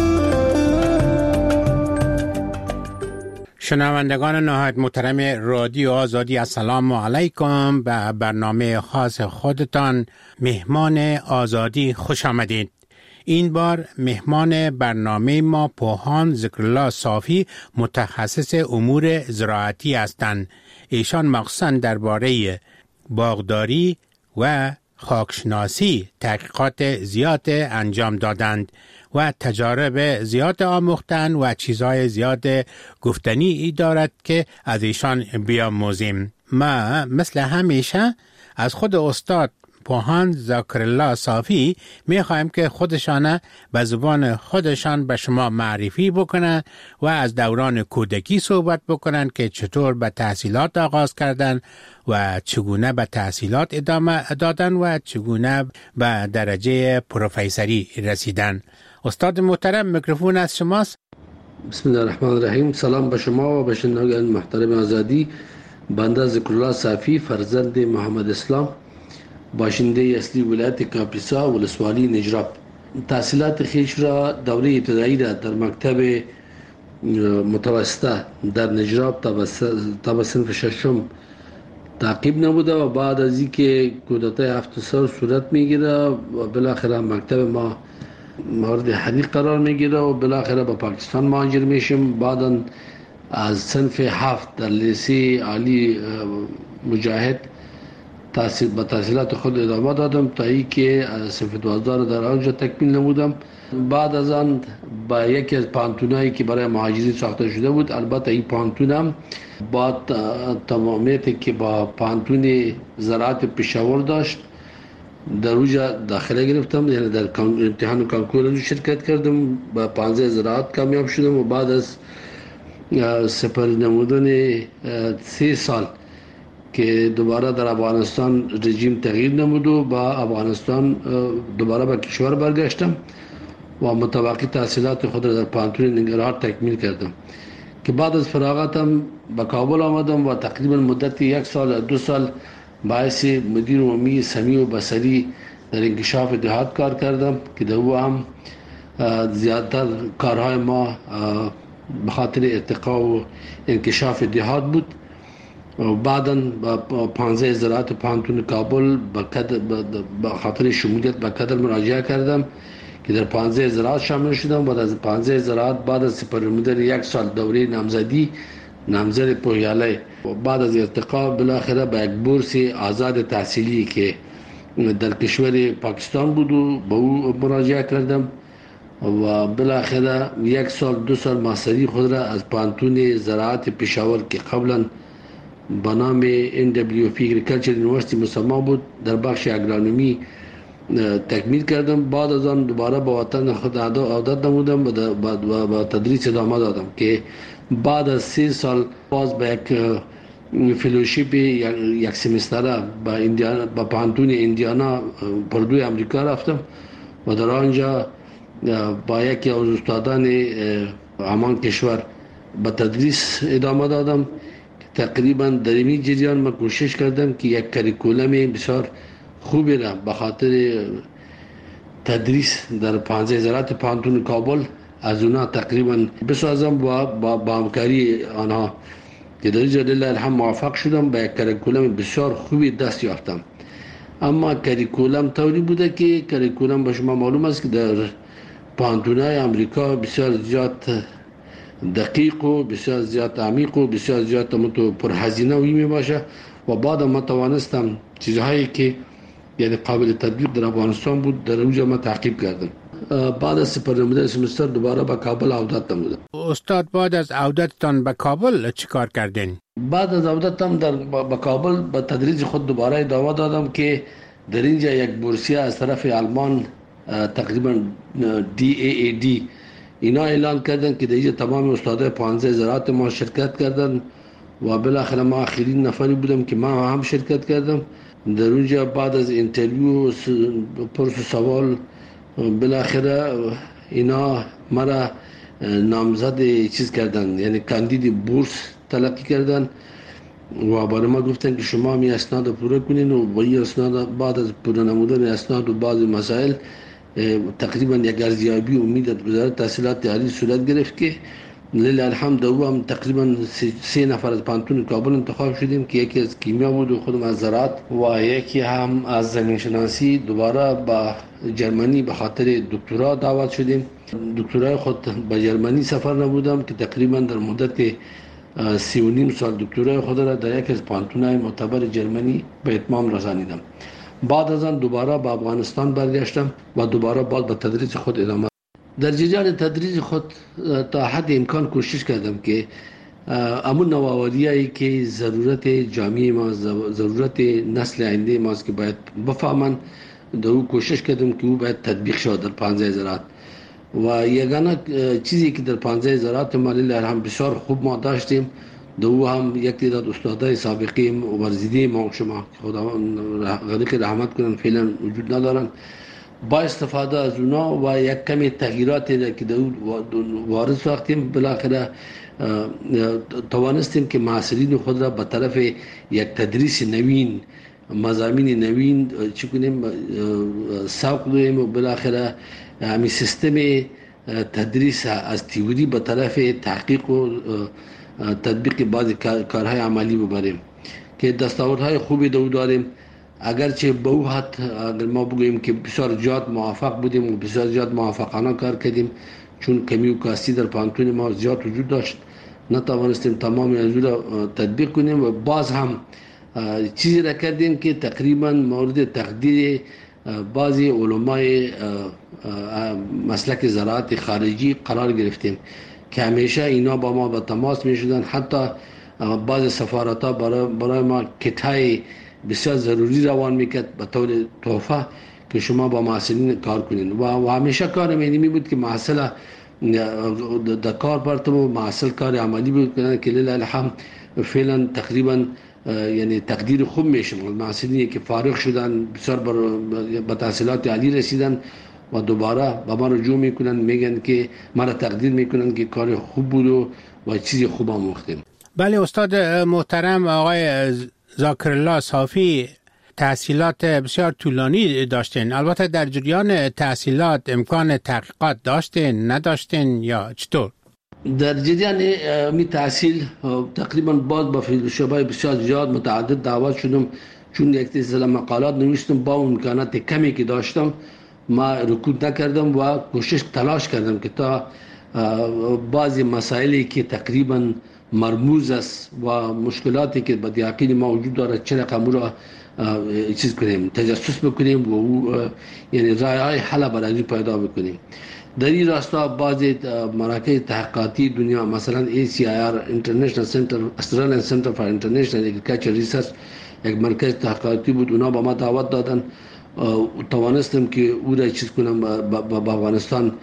شنوندگان نهایت محترم رادیو آزادی، السلام علیکم. به برنامه خاص خودتان مهمان آزادی خوش آمدید. این بار مهمان برنامه ما پوهان ذکرالله صافی متخصص امور زراعتی هستند. ایشان مخصوصاً درباره باغداری و خاکشناسی تحقیقات زیاد انجام دادند و تجارب زیاد آموختند و چیزهای زیاد گفتنی ای دارد که از ایشان بیاموزیم. ما مثل همیشه از خود استاد پوهان ذکرالله صافی می خواهیم که خودشان به زبان خودشان به شما معرفی بکنند و از دوران کودکی صحبت بکنند که چطور به تحصیلات آغاز کردند و چگونه به تحصیلات ادامه دادن و چگونه به درجه پروفیسوری رسیدن. استاد محترم، میکروفون از شماست. بسم الله الرحمن الرحیم. سلام به شما و به شنوندگان محترم آزادی. بنده ذکرالله صافی، فرزند محمد اسلام، باشنده اصلی ولایت کاپیسا ولسوالی نجراب. تحصیلات خیش را دوره ابتدایی را در مکتب متوسطه در نجراب تا به صنف ششم تعقیب نبوده و بعد از اینکه کودتای هفت سال صورت میگیره و بالاخره مکتب ما مورد حریق قرار میگیره و بالاخره با پاکستان مهاجر میشیم. بعدا از صنف هفت در لیسه عالی مجاهد تحصیل به تحصیلات خود ادامه دادم تا ای که صف دوازده در آنجا تکمیل نمودم. بعد از آن با یکی از پانتونایی که برای مهاجرین ساخته شده بود، البته این پانتونم با تمامیتی که با پانتون زراعت پشاور داشت در اوجا داخله گرفتم، یعنی در امتحان کانکور شرکت کردم، با پانزده زراعت کامیاب شدم و بعد از سپری نمودن سه سال که دوباره در افغانستان رژیم تغییر نمود و با افغانستان دوباره به کشور برگشتم و متوقع تحصیلات خود را در پانتون ننگرهار تکمیل کردم که بعد از فراغتم به کابل آمدم و تقریبا مدت یک سال دو سال باعث مدیر عمومی سمیع و بصری در انکشاف دهات کار کردم که در او هم زیادتر کارهای ما به خاطر ارتقا و انکشاف دهات بود. و بعداً با پانزده زراعت پانتون کابل به خاطر شمولیت به کدر مراجعه کردم که در پانزده زراعت شامل شدم. بعد از پانزده زراعت بعد از سپرنمودن یک سال دوره نامزدی نامزد پویاله و بعد از ارتقا بالاخره به یک بورس آزاد تحصیلی که در کشور پاکستان بود و به او مراجعه کردم و بالاخره یک سال دو سال ماستری خود را از پانتون زراعت پشاور که قبلا به نام ان دبلیو پی اگریکلچر یونیورسیتی مسمى بود در بخش اگرونومی تکمیل کردم. بعد از آن دوباره به وطن خود عادت نمودم و با تدریس ادامه دادم که بعد از سه سال باز به یک فلوشیپ یک سمستره با ایندیانا با پانتون ایندیانا پردوی امریکا رفتم و در آنجا با یکی از استادان همان کشور به تدریس ادامه دادم. تقریبا در این جریان من کوشش کردم که یک کریکولم بسیار خوبی را به خاطر تدریس در پانزده زراعت پانتون کابل از اونا تقریبا بسازم با با همکاری آنها که در اینجا لله الحمد موفق شدم به یک کریکولم بسیار خوبی دست یافتم. اما کریکولم طوری بوده که کریکولم به شما معلوم است که در پانتونای امریکا بسیار زیاد دقیق و بسیار زیاد عمیق و بسیار زیاد متو پرهزینه وی می باشه و بعد ما توانستم چیزهایی که یعنی قابل تطبیق در افغانستان بود در اونجا ما تعقیب کردم. بعد از سپرنمودن سمستر دوباره به کابل عودت نمودم. استاد بعد از عودتتان به کابل چیکار کردین؟ بعد از عودتم در به کابل به تدریس خود دوباره ادامه دادم که در اینجا یک بورسیه از طرف آلمان تقریبا دی ای ای دی اینا اعلان کردن که در اینجا تمام استادای پانزده زراعت ما شرکت کردن و بالاخره ما آخرین نفری بودم که ما هم شرکت کردم. در اونجا بعد از اینترویو پرس و سوال بالاخره اینا مرا نامزد چیز کردن، یعنی کاندید بورس تلقی کردن و برای ما گفتن که شما می اسناد رو پوره کنین و با این اسناد بعد از پوره نمودن اسناد و بعض مسائل تقریبا یک ارزیابی امید از وزارت تحصیلات عالی صورت گرفت که لله الحمد او هم تقریبا سه نفر از پانتون کابل انتخاب شدیم که یکی از کیمیا بود و خودم از زراعت و یکی هم از زمین شناسی. دوباره با جرمنی به خاطر دکترا دعوت شدیم. دکترای خود به جرمنی سفر نبودم که تقریبا در مدت سی و نیم سال دکترای خود را در یکی از پانتونای معتبر جرمنی به اتمام رسانیدم. بعد از آن دوباره به افغانستان برگشتم و دوباره باز به تدریس خود ادامه. در جریان تدریس خود تا حد امکان کوشش کردم که امون نوآوریایی که ضرورت جامعه ما، ضرورت نسل آینده ماست که باید بفهمن، در او کوشش کردم که او باید تطبیق شود در پانزده زراعت. و یگانه چیزی که در پانزده زراعت ما لله الحمد بسیار خوب ما داشتیم، در او هم یک تعداد استادای سابقه ورزیده ما شما خدا غریق رحمت کنن فعلا وجود ندارن، با استفاده از اونا و یک کمی تغییراتی که در وارد ساختیم، بالاخره توانستیم که معاصرین خود را به طرف یک تدریس نوین، مضامین نوین چی کنیم سوق دهیم و بالاخره همین سیستم تدریس از تئوری به طرف تحقیق و تطبیق بعضی کارهای عملی ببریم که دستاوردهای خوبی دو داریم. اگرچه به او حد اگر ما بگوییم که بسیار زیاد موفق بودیم و بسیار زیاد موفقانه کار کردیم، چون کمی و کاستی در پانتون ما زیاد وجود داشت، نتوانستیم تمامی از او را تطبیق کنیم و باز هم چیزی را کردیم که تقریبا مورد تقدیر بعضی علمای مسلک زراعت خارجی قرار گرفتیم که همیشه اینا با ما به تماس می شدن. حتی بعض سفارت ها برای, برای ما کتای بسیار ضروری روان میکرد به طور تحفه که شما با محصلین کار کنین و, و همیشه کار می بود که محصل در کار پرتم و محصل کار عملی بود کنن که لیل الحمد فعلا تقریبا یعنی تقدیر خوب میشه. محصلینی که فارغ شدن بسیار به تحصیلات عالی رسیدن و دوباره با ما رجوع میکنن، میگن که ما را تقدیر میکنن که کار خوب بود و, و چیزی خوب آموختیم. بله استاد محترم آقای ذاکرالله صافی تحصیلات بسیار طولانی داشتین. البته در جریان تحصیلات امکان تحقیقات داشتین نداشتین یا چطور؟ در جریان می تحصیل تقریبا باز با فیلسوفای بسیار زیاد متعدد دعوت شدم، چون یک سلسله مقالات نوشتم با امکانات کمی که داشتم ما رکود نکردم و کوشش تلاش کردم که تا بعضی مسائلی که تقریبا مرموز است و مشکلاتی که به یقین ما وجود داره چه رقم را چیز کنیم، تجسس بکنیم و یعنی راه حل برای پیدا بکنیم. در این راستا بعضی مراکز تحقیقاتی دنیا مثلا ای سی آی آر International Center Australian Center for International Agriculture Research یک مرکز تحقیقاتی بود، اونا با ما دعوت دادن، توانستم که او را چیز کنم با افغانستان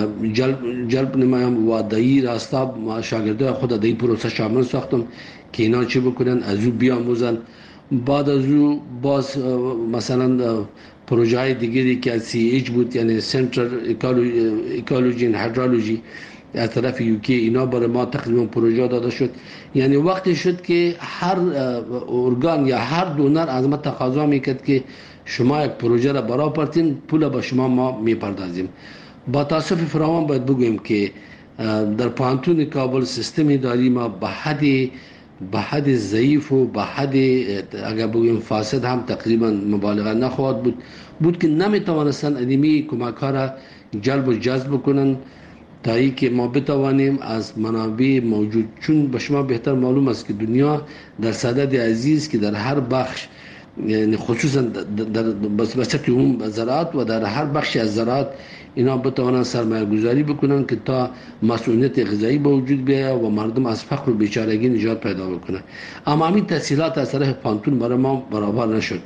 جلب, جلب نمایم و در این راستا شاگردای خود در این پروسه شامل ساختم که اینا چی بکنن از او بیاموزن. بعد از او باز مثلا پروژه های دیگری که از سی ایچ بود یعنی سنتر اکولوژی و هیدرولوژی از طرف یوکی اینا برای ما تقریبا پروژه داده شد. یعنی وقتی شد که هر ارگان یا هر دونر از ما تقاضا میکرد که شما یک پروژه را برای پرتین پول با شما ما میپردازیم. با تاسف فراوان باید بگویم که در پانتون کابل سیستم اداری ما به حد به حد ضعیف و به حد اگر بگویم فاسد هم تقریبا مبالغه نخواهد بود بود که نمیتوانستن ادمی کمک ها را جلب و جذب کنن تا ای که ما بتوانیم از منابع موجود، چون به شما بهتر معلوم است که دنیا در صدد عزیز که در هر بخش یعنی خصوصا در بسته اون زراعت و در هر بخش از زراعت اینا بتوانن سرمایه گذاری بکنن که تا مسئولیت غذایی به وجود بیاید و مردم از فقر و بیچارگی نجات پیدا بکنن. اما همین تحصیلات از طرف پانتون برای ما برابر نشد.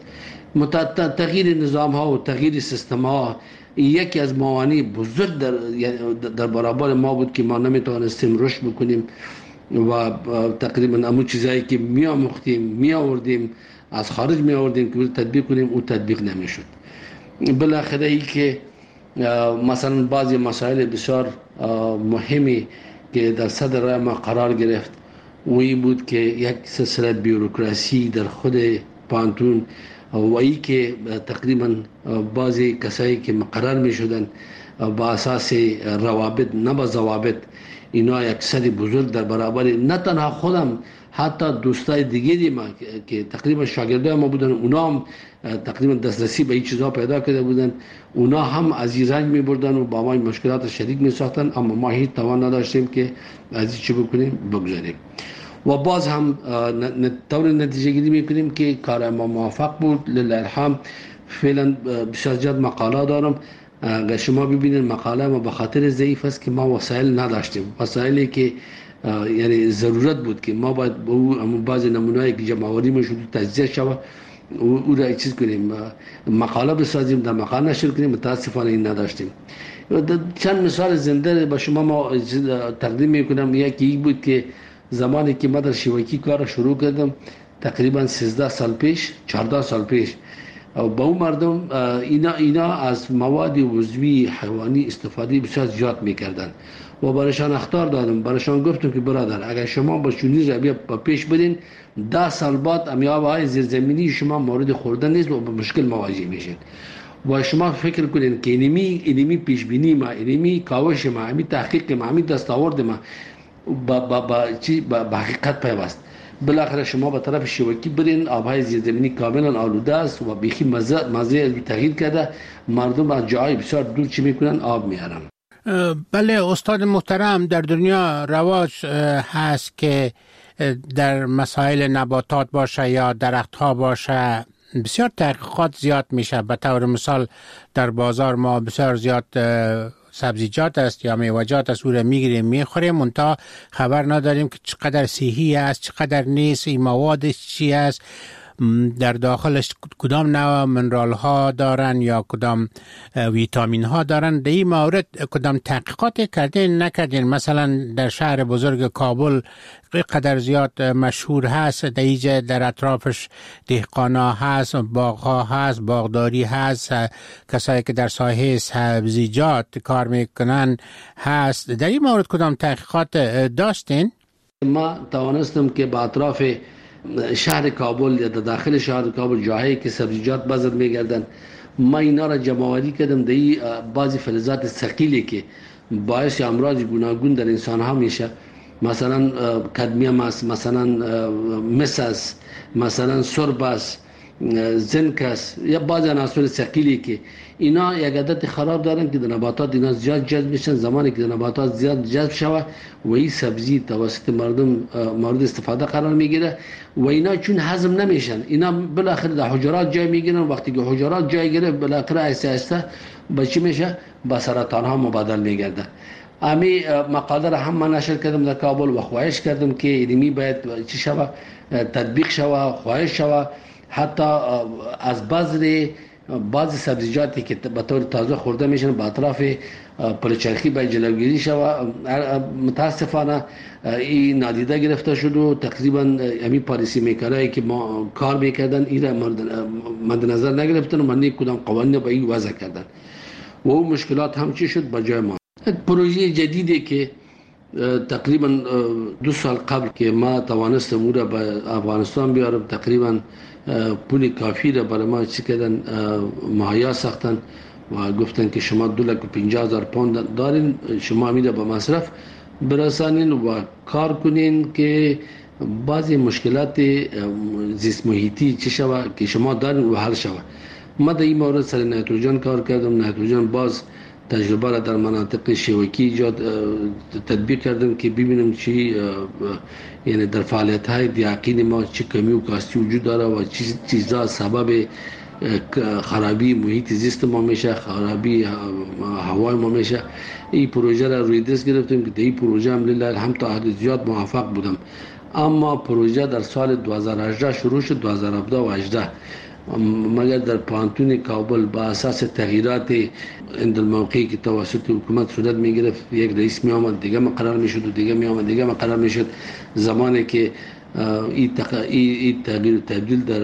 تغییر نظام ها و تغییر سیستم ها یکی از موانع بزرگ در در برابر ما بود که ما نمیتوانستیم رشد بکنیم و تقریبا همون چیزایی که می آموختیم می آوردیم از خارج می آوردیم که تطبیق کنیم او تطبیق نمیشد. بالاخره ای که مثلا بعضی مسائل بسیار مهمی که در صدر راه ما قرار گرفت و این بود که یک سلسله بیوروکراسی در خود پانتون و ای که تقریبا بعضی کسایی که مقرر می شدن با اساس روابط نه با ضوابط اینا یک سد بزرگ در برابر نه تنها خودم حتی دوستای دیگری ما که تقریبا شاگردای ما بودن اونا هم تقریبا دسترسی به این چیزها پیدا کرده بودن، اونا هم از این رنج می بردن و با ما مشکلات شدید می ساختن، اما ما هیچ توان نداشتیم که از این چی بکنیم بگذاریم و باز هم طور نتیجه گیری می کنیم که کار ما موفق بود. لله الحمد فعلا بسیار زیاد مقاله دارم. اگر شما ببینید مقاله ما به خاطر ضعیف است که ما وسایل نداشتیم، وسایلی که یعنی ضرورت بود که ما باید با اون بعضی نمونه‌ای که جمع‌آوری می‌شد تجزیه شود او را چیز کنیم مقاله بسازیم در مقاله نشر کنیم. متاسفانه این نداشتیم. چند مثال زنده با شما ما تقدیم میکنم. یکی بود که زمانی که ما در شیوکی کار شروع کردم تقریبا سیزده سال پیش چهارده سال پیش با اون مردم اینا اینا از مواد عضوی حیوانی استفاده بسیار زیاد میکردن و برایشان اخطار دادم، برایشان گفتم که برادر اگر شما با چنین رویه پیش برین ده سال بعد امیاب‌های زیرزمینی شما مورد خوردن نیست و با مشکل مواجه میشین و شما فکر کنین که اینمی اینمی پیش بینی ما اینمی کاوش ما اینمی تحقیق ما اینمی دستاورد ما با با با چی با حقیقت پیوست. بالاخره شما به طرف شیوکی برین آبهای زیرزمینی کاملا آلوده است و بیخی مزه مزه تغییر کرده، مردم از جای بسیار دور چی میکنن آب میارن. بله استاد محترم، در دنیا رواج هست که در مسائل نباتات باشه یا درخت ها باشه بسیار تحقیقات زیاد میشه. به طور مثال در بازار ما بسیار زیاد سبزیجات است یا میوه‌جات است، او را میگیریم میخوریم، منتها خبر نداریم که چقدر صحی است، چقدر نیست، این موادش چی است، در داخلش کدام نوع منرال ها دارن یا کدام ویتامین ها دارن. در این مورد کدام تحقیقات کردین نکردین؟ مثلا در شهر بزرگ کابل قدر زیاد مشهور هست، در اینجا در اطرافش دهقانا هست، باغ ها هست، باغداری هست، کسایی که در ساحه سبزیجات کار میکنن هست. در این مورد کدام تحقیقات داشتین؟ ما توانستم که با اطراف شهر کابل یا در داخل شهر کابل جاهایی که سبزیجات بازار میگردن، ما اینا را جمع‌آوری کردم. در بعضی فلزات ثقیلی که باعث امراض گوناگون در انسان ها میشه، مثلا کدمیم است، مثلا مس است، مثلا سرب است، زنک است، یا بعضی عناصر ثقیلی که اینا یک عادت خراب دارن که در نباتات اینا زیاد جذب میشن. زمانی که در نباتات زیاد جذب شوه و این سبزی توسط مردم مورد استفاده قرار میگیره و اینا چون هضم نمیشن، اینا بالاخره در حجرات جای میگیرن. وقتی که حجرات جای گیره بالاخره آهسته آهسته به چی میشه؟ به سرطان ها مبادل میگرده. امی مقاله را هم من نشر کردم در کابل و خواهش کردم که علمی باید چی شوه، تطبیق شوه، خواهش شوه. حتی از بذر بعضی سبزیجاتی که به طور تازه خورده میشن به اطراف پلچرخی باید جلوگیری شوه. متاسفانه این نادیده گرفته شد و تقریبا امی پالیسی میکرایی که ما کار میکردن این را مد نظر نگرفتن و من کدام قوانین با این وضع کردن و اون مشکلات هم چی شد به جای ما. پروژه جدیدی که تقریبا دو سال قبل که ما توانستم او را به افغانستان بیارم، تقریبا پول کافی را برای ما چی کردن مهیا ساختن و گفتن که شما دو لک و پنجاه هزار پوند دارین، شما امیده به مصرف برسانین و کار کنین که بعضی مشکلات زیست محیطی چی شوه که شما دارین و حل شوه. ما در این مورد سر نیتروژن کار کردم. نیتروژن باز تجربه را در مناطق شوکی ایجاد تطبیق کردم که ببینم چی یعنی در فعالیت های دیاقین ما چی کمی و کاستی وجود داره و چی چیزا سبب خرابی محیط زیست ما میشه، خرابی هوای ما میشه. این پروژه را روی دست گرفتیم که در این پروژه الحمدلله هم تا حد زیاد موفق بودم. اما پروژه در سال دو هزار و هجده شروع شد، دو هزار و هفده و هجده مگر در پانتون کابل با اساس تغییرات اند الموقعی که توسط حکومت صورت می گرفت، یک رئیس می آمد دیگه مقرر می شد و دیگه می آمد دیگه مقرر می شد. زمانی که این تق... تغییر و تبدیل در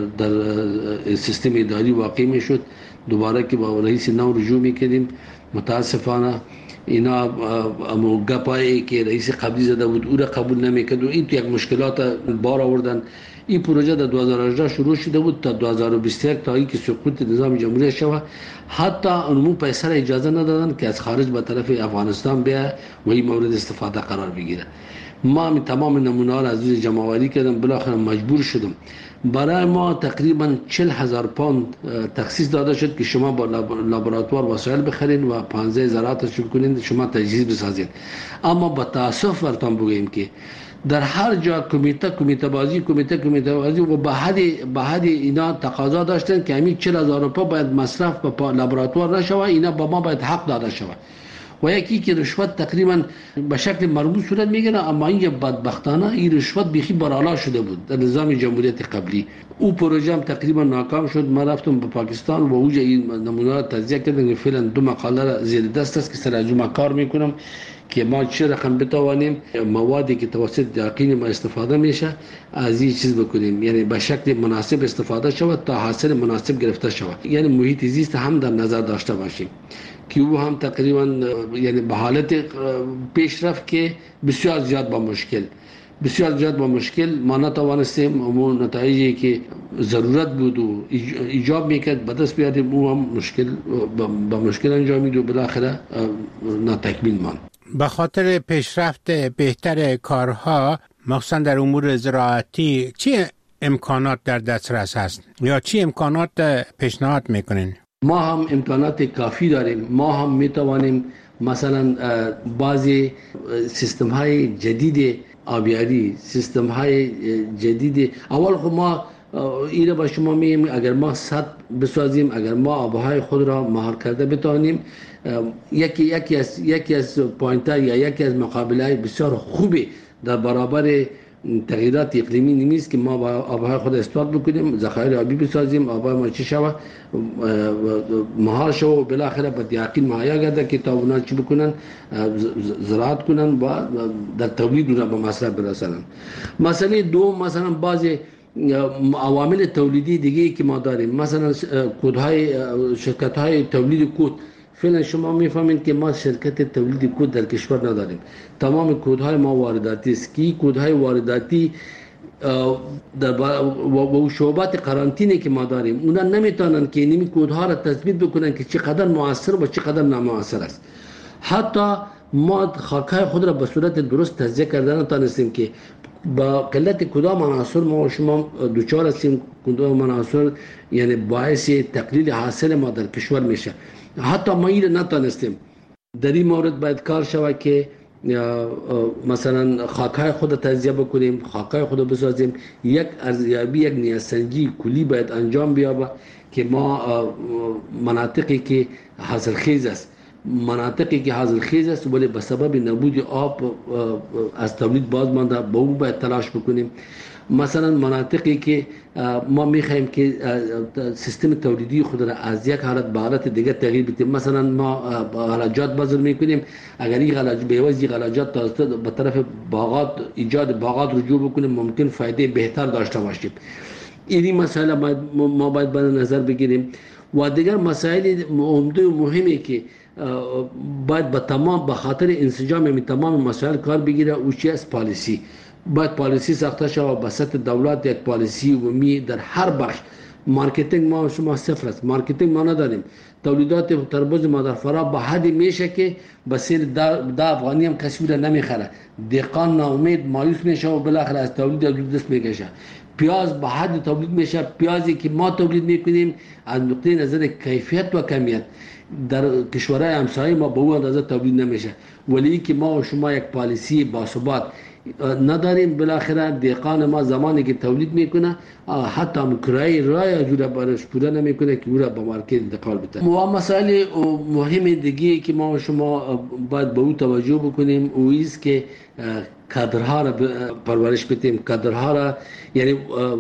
در سیستم اداری واقع می شد، دوباره که با رئیس نو رجوع می کردیم، متاسفانه اینا امو گپایی که رئیس قبلی زده بود او را قبول نمی کرد و این تو یک مشکلات بار آوردن. این پروژه در دو هزار و هجده شروع شده بود تا دو هزار و بیست و یک تا اینکه سقوط نظام جمهوری شود، حتی اونمون پیسه اجازه ندادن که از خارج به طرف افغانستان بیا و این مورد استفاده قرار بگیره. ما می تمام نمونه ها را از روی جمع آوری کردم، بالاخره مجبور شدم. برای ما تقریبا چهل هزار پوند تخصیص داده شد که شما با لابراتوار وسایل بخرین و پانزده زراعت شروع کنین، شما تجهیز بسازید. اما با تاسف براتون بگویم که در هر جا کمیته کمیته بازی کمیته کمیته بازی و به حد به حد اینا تقاضا داشتن که همین چهل هزار روپیه باید مصرف به لابراتوار نشوه، اینا با ما باید حق داده شوه. و یکی که رشوت تقریبا به شکل مرموز صورت میگیره، اما این بدبختانه این رشوت بیخی بالا شده بود در نظام جمهوریت قبلی. او پروژه هم تقریبا ناکام شد. من رفتم به پاکستان و اوجه این نمونه را تجزیه کردم که فعلا دو مقاله را زیر دست است که سر از ما کار میکنم که ما چه رقم بتوانیم موادی که توسط دیاقین ما استفاده میشه از این چیز بکنیم، یعنی به شکل مناسب استفاده شود تا حاصل مناسب گرفته شود. یعنی محیط زیست هم در نظر داشته باشیم که او هم تقریبا یعنی به حالت پیشرفت که بسیار زیاد با مشکل بسیار زیاد با مشکل ما نتوانستیم اون نتایجی که ضرورت بود و ایجاب میکرد به دست بیاریم، او هم مشکل با مشکل انجامید و بالاخره ناتکمیل ماند. به خاطر پیشرفت بهتر کارها مخصوصا در امور زراعتی چی امکانات در دسترس هست یا چی امکانات پیشنهاد میکنین؟ ما هم امکانات کافی داریم. ما هم میتوانیم مثلا بعضی سیستم های جدید آبیاری، سیستم های جدید. اول خب ما ایره با شما میگیم اگر ما سد بسازیم، اگر ما آبهای خود را مهار کرده بتوانیم، یکی یکی از یکی از پوینت‌ها یا یکی از مقابله‌های بسیار خوبی در برابر تغییرات اقلیمی نیست که ما با آبهای خود استفاده بکنیم، ذخایر آبی بسازیم، آبهای ما چی شود مهار شو و بالاخره به یقین مهیا گرده که تا اونا چی بکنن، زراعت کنن و در تولید اونا به مصرف برسانن. مسئله دوم مثلا بعضی عوامل تولیدی دیگه که ما داریم، مثلا کودهای شرکت های تولید کود. فعلا شما میفهمید که ما شرکت تولید کود در کشور نداریم، تمام کودهای ما وارداتی است که کودهای وارداتی در و شعبات قرنطینه که ما داریم اونا نمیتونن که این کودها را تثبیت بکنن که چقدر مؤثر و چقدر نامؤثر است. حتی ما خاکای خود را به صورت درست تجزیه کردن نتونستیم که با قلت کدام عناصر ما و شما دوچار هستیم، کدام عناصر یعنی باعث تقلیل حاصل ما در کشور میشه. حتی ما این نتونستیم. در این مورد باید کار شود که مثلا خاکای خود تجزیه بکنیم، خاکای خود بسازیم، یک ارزیابی، یک نیازسنجی کلی باید انجام بیابه که ما مناطقی که حاصلخیز است، مناطقی که حاصلخیز است ولی به سبب نبود آب از تولید باز مانده، به او باید تلاش بکنیم. مثلا مناطقی که ما میخوایم که سیستم تولیدی خود را از یک حالت به حالت دیگه تغییر بدیم، مثلا ما غلاجات بذر میکنیم، اگر این غلاجات به واسطه غلاجات به طرف باغات ایجاد باغات رجوع بکنیم ممکن فایده بهتر داشته باشیم. این مسائل ما باید به نظر بگیریم. و دیگر مسائل عمده و مهمی که باید به تمام به خاطر انسجام می تمام مسائل کار بگیره او چی است؟ پالیسی. باید پالیسی ساخته شود به سطح دولت، یک پالیسی عمومی در هر بخش. مارکتینگ ما شما صفر است، مارکتینگ ما نداریم. تولیدات تربوز ما در فرا به حدی میشه که بسیر ده افغانی هم کسی را نمیخره، دهقان ناامید مایوس میشه و بالاخره از تولید دست میکشه. پیاز به حد تولید میشه، پیازی که ما تولید میکنیم از نقطه نظر کیفیت و کمیت در کشورهای همسایه ما به اون اندازه تولید نمیشه. ولی که ما و شما یک پالیسی باثبات نداریم، بالاخره دهقان ما زمانی که تولید میکنه حتی هم کرایه رای جوره برش پوره نمیکنه که او را به مارکت انتقال بده. و مسائل مهم دیگه که ما و شما باید به او توجه بکنیم او است که کادرها را پرورش بدیم، کادرها را یعنی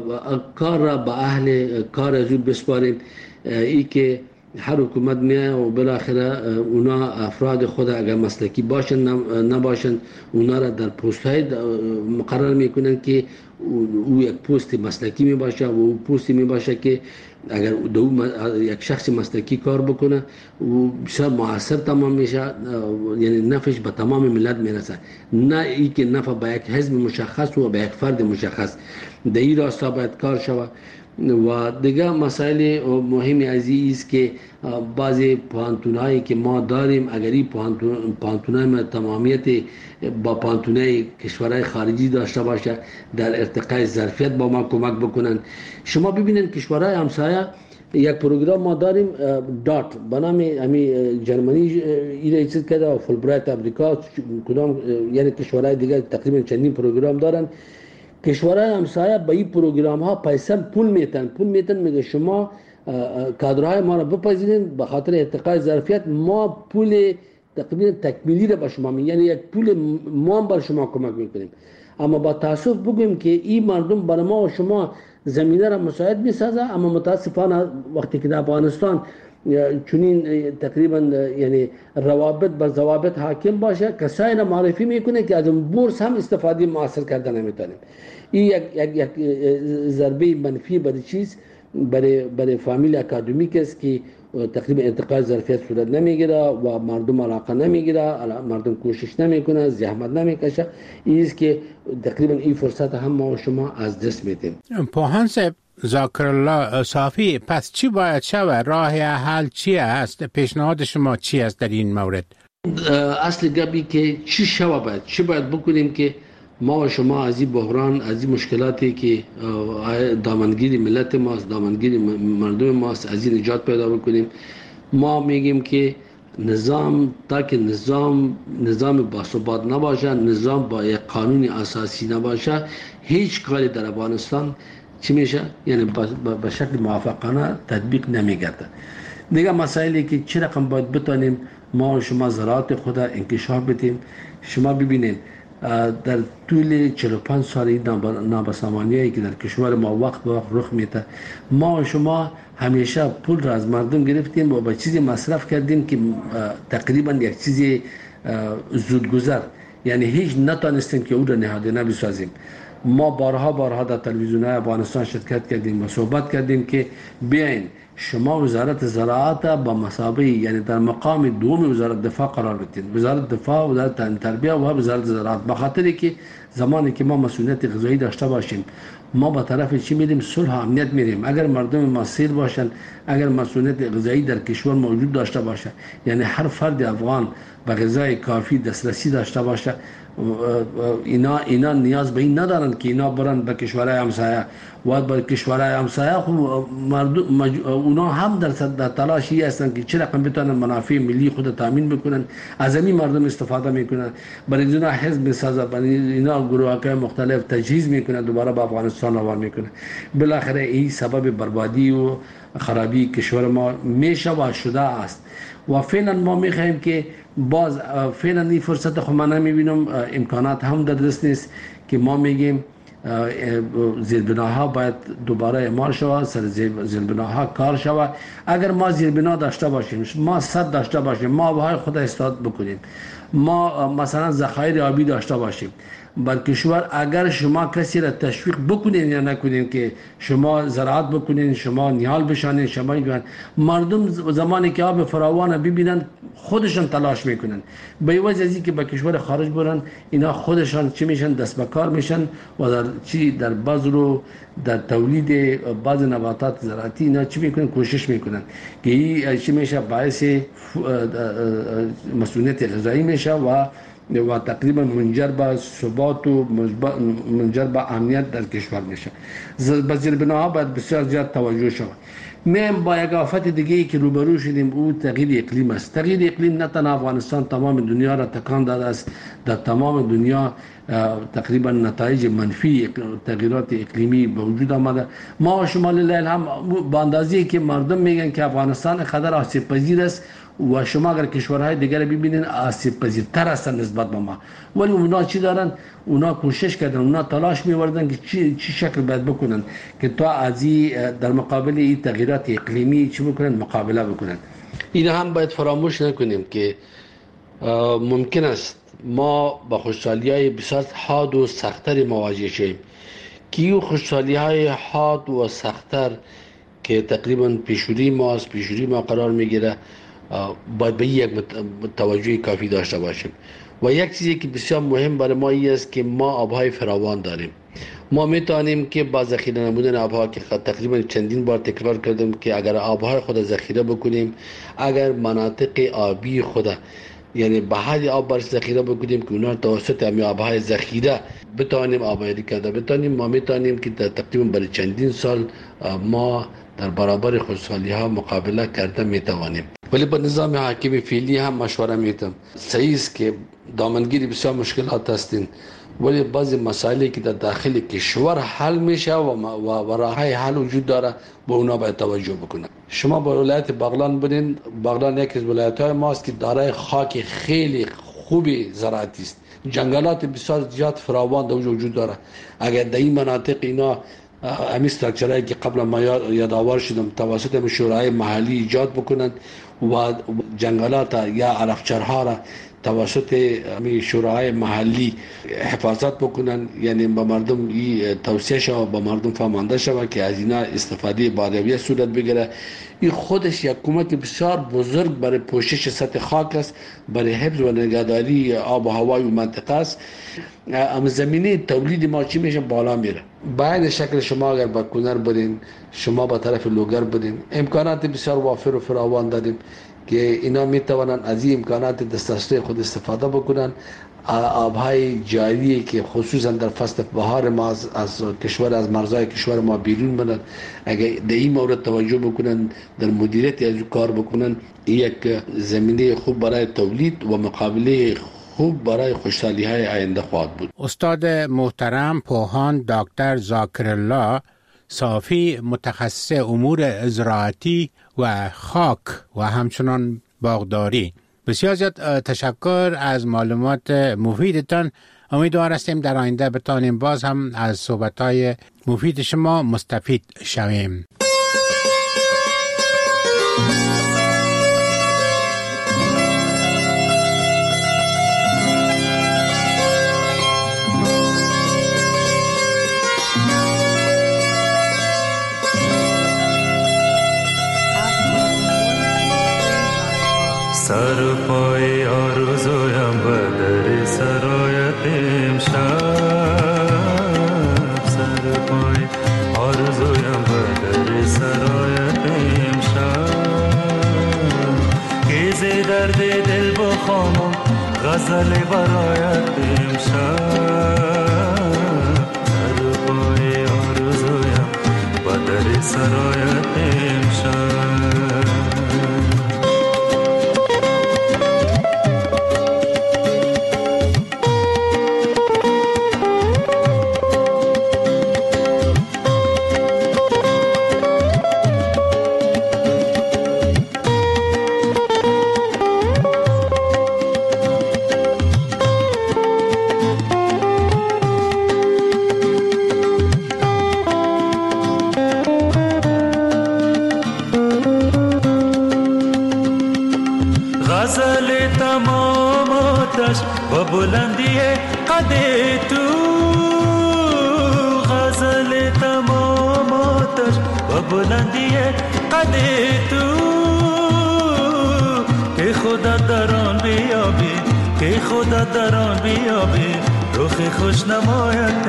کار را به اهل کار از اون بسپاریم. ای که هر حکومت میه و بالاخره اونا افراد خود اگر مسلکی باشن نباشن اونا را در پست های مقرر میکنن که او یک پست مسلکی می باشه و او پستی می باشه که اگر دو یک شخص مسلکی کار بکنه و بسیار موثر تمام میشه، یعنی نفعش به تمام ملت میرسه، نه ای که نفع به یک حزب مشخص و به یک فرد مشخص. در این راستا باید کار شود. و دیگه مسائل مهمی از این است که بعضی پانتونایی که ما داریم اگر این پانتونای ما تمامیت با پانتونای کشورهای خارجی داشته باشه در ارتقای ظرفیت با ما کمک بکنن. شما ببینید کشورهای همسایه یک پروگرام ما داریم دات به نام همین جرمنی ایره چیز کرده و فولبرایت امریکا کدام یعنی کشورهای دیگه تقریبا چندین پروگرام دارن. کشورهای همسایه به این پروگرام ها پیسه پول میتن پول میتن میگه شما کادرهای ما را بپذیرین به خاطر ارتقای ظرفیت ما پول تقریبا تکمیلی را به شما میگن، یعنی یک پول ما بر شما کمک میکنیم. اما با تاسف بگویم که این مردم برای ما و شما زمینه را مساعد میسازه، اما متاسفانه وقتی که در افغانستان چنین تقریبا یعنی روابط بر ضوابط حاکم باشه کسایی را معرفی میکنه که از اون بورس هم استفاده موثر کردن نمیتونیم. این یک یک یک ضربه منفی برای چیز برای برای فامیل اکادمیک است که تقریبا انتقال ظرفیت صورت نمیگیره و مردم علاقه نمیگیره، مردم کوشش نمیکنه، زحمت نمیکشه. این است که تقریبا این فرصت هم ما و شما از دست میدیم. پوهان صاحب ذاکر الله صافی، پس چی باید شود؟ راه حل چی است؟ پیشنهاد شما چی است در این مورد؟ اصل گپی که چی شود باید چی باید بکنیم که ما و شما از این بحران، از این مشکلاتی که دامنگیری ملت ماست، دامنگیری مردم ماست، از این نجات پیدا بکنیم. ما میگیم که نظام تا که نظام نظام باثبات نباشه، نظام با یک قانون اساسی نباشه، هیچ کاری در افغانستان چی میشه؟ یعنی به شکل موافقانه تطبیق نمیگرده. دیگه مسائلی که چه رقم باید بتانیم ما شما زراعت خود انکشاف بدیم. شما ببینید در طول چهل و پنج سالی نابسامانیایی که در کشور ما وقت به وقت رخ میده، ما شما همیشه پول را از مردم گرفتیم و به چیزی مصرف کردیم که تقریبا یک چیزی زودگذر، یعنی هیچ نتانستیم که او را نهادینه بسازیم. ما بارها بارها در تلویزیون‌های افغانستان شرکت کردیم و صحبت کردیم که بیاین شما وزارت زراعت با مسابقه، یعنی در مقام دوم وزارت دفاع قرار بدین، وزارت دفاع، وزارت تربیه و وزارت زراعت، به خاطری که زمانی که ما مسئولیت غذایی داشته باشیم ما با طرف چی میریم؟ صلح و امنیت میریم. اگر مردم ما سیر باشن، اگر مسئولیت غذایی در کشور موجود داشته باشه، یعنی هر فرد افغان به غذای کافی دسترسی داشته باشه، اینا اینا نیاز به این ندارن که اینا برن به کشورهای همسایه و به کشورهای همسایه خب مردم اونا هم در در تلاشی هستن که چه رقم بتونن منافع ملی خود تامین بکنن، از همین مردم استفاده میکنن، برای اینا حزب میسازن، برای اینا گروه‌های مختلف تجهیز میکنن، دوباره به افغانستان روان میکنن. بالاخره این سبب بربادی و خرابی کشور ما میشه و شده است و فعلا ما میخوایم که باز فعلا این فرصت خو من نمیبینم، امکانات هم در دست نیست که ما میگیم زیربناها باید دوباره اعمال شود، سر زیربناها کار شود. اگر ما زیربنا داشته باشیم، ما سد داشته باشیم، ما آبهای خود استفاده بکنیم، ما مثلا ذخایر آبی داشته باشیم بر کشور، اگر شما کسی را تشویق بکنین یا نکنین که شما زراعت بکنین، شما نیال بشانین، شما این مردم زمانی که آب فراوان ببینن خودشان تلاش میکنن، به عوض از اینکه به کشور خارج برن اینا خودشان چی میشن؟ دست به کار میشن و در چی در بذر و در تولید بعض نباتات زراعتی اینا چی میکنن؟ کوشش میکنن که این چی میشه؟ باعث مسئولیت غذایی میشه و و تقریبا منجر به ثبات و منجر به امنیت در کشور میشه. به زیربناها باید بسیار زیاد توجه شود. میم با یک آفت دیگه ای که روبرو شدیم او تغییر اقلیم است. تغییر اقلیم نه تنها افغانستان، تمام دنیا را تکان داده است. در تمام دنیا تقریبا نتایج منفی تغییرات اقلیمی به وجود آمده. ما شمال لیل هم با اندازه‌ای که مردم میگن که افغانستان خطر آسیب پذیر است و شما اگر کشورهای دیگر ببینین آسیب پذیرتر هستن نسبت به ما، ولی اونا چی دارن؟ اونا کوشش کردن، اونا تلاش می‌وردن که چی چی شکل باید بکنن که تا از در مقابل این تغییرات اقلیمی چی بکنن؟ مقابله بکنن. این هم باید فراموش نکنیم که ممکن است ما با خوشحالی‌های بسیار حاد و سخت‌تر مواجه شیم که این خوشحالی‌های حاد و سخت‌تر که تقریبا پیشوری ماست، پیشوری ما قرار میگیره، باید به یک توجه کافی داشته باشیم. و یک چیزی که بسیار مهم برای ما این است که ما آبهای فراوان داریم. ما میتونیم که با ذخیره نمودن آبها که تقریبا چندین بار تکرار کردیم که اگر آبهای خود ذخیره بکنیم، اگر مناطق آبی خود یعنی بهای آب بر ذخیره بکنیم که اونا توسط همین آبهای ذخیره بتونیم آبیاری کرده بتونیم، ما میتونیم که تقریبا برای چندین سال ما در برابر خوشحالی ها مقابله کرده میتوانیم. ولی با نظام حاکم فعلی هم مشوره میتم. صحیح است که دامنگیری بسیار مشکلات هستین، ولی بعضی مسائلی که در داخل کشور حل میشه و, و, و راههای حل وجود داره به اونا باید توجه بکنه. شما با ولایت بغلان بدین، بغلان یکی از ولایت‌های ماست که دارای خاک خیلی خوبی زراعتی است، جنگلات بسیار زیاد فراوان در وجود داره. اگر در این مناطق اینا امی استراکچرهایی که قبلا ما یادآور شدم توسط شورای محلی ایجاد بکنند و جنگلات یا علفچرها را توسط شورای محلی حفاظت بکنن، یعنی با مردم توصیه شود، با مردم فهمانده شود که از اینا استفاده با رویه صورت بگیره. این خودش یک کمک بسیار بزرگ برای پوشش سطح خاک است، برای حفظ و نگهداری آب و هوای و منطقه است. اما زمینه تولید ما چی میشه؟ بالا میره. باید شکل شما اگر با کنر برین، شما با طرف لوگر برین، امکانات بسیار وافر و فراوان داریم که اینا میتوانند از این امکانات دسترسی خود استفاده بکنند. آبهای جاری که خصوصا در فصل بهار ما از, از کشور از مرزهای کشور ما بیرون بند، اگر در این مورد توجه بکنن، در مدیریت از کار بکنن، یک زمینه خوب برای تولید و مقابله خوب برای خوشحالی های آینده خواهد بود. استاد محترم پوهان دکتر ذاکرالله صافی، متخصص امور زراعتی و خاک و همچنان باغداری، بسیار زیاد تشکر از معلومات مفیدتان. امیدوار هستیم در آینده بتانیم باز هم از صحبت‌های مفید شما مستفید شویم. سر پای آرزویم بدر سرایت امشب، سر پای آرزویم بدر سرایت امشب، گیز درد دل بخوانم غزل برایت امشب، سر پای آرزویم بدر سرایت امشب. و بلندی قد تو، غزل تمام آتش و بلندی قد تو، که خدا در آن بیابی، که خدا در آن بیابی، رخ خوش نمایت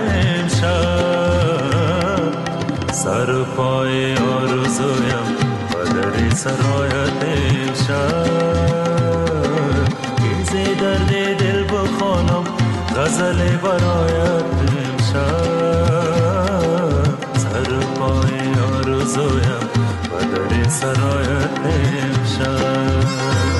امشب، سر پای آرزویم و در سرایت امشب، درد دل بخوانم غزل برایت امشب، سر پای آرزویم و در سرایت امشب.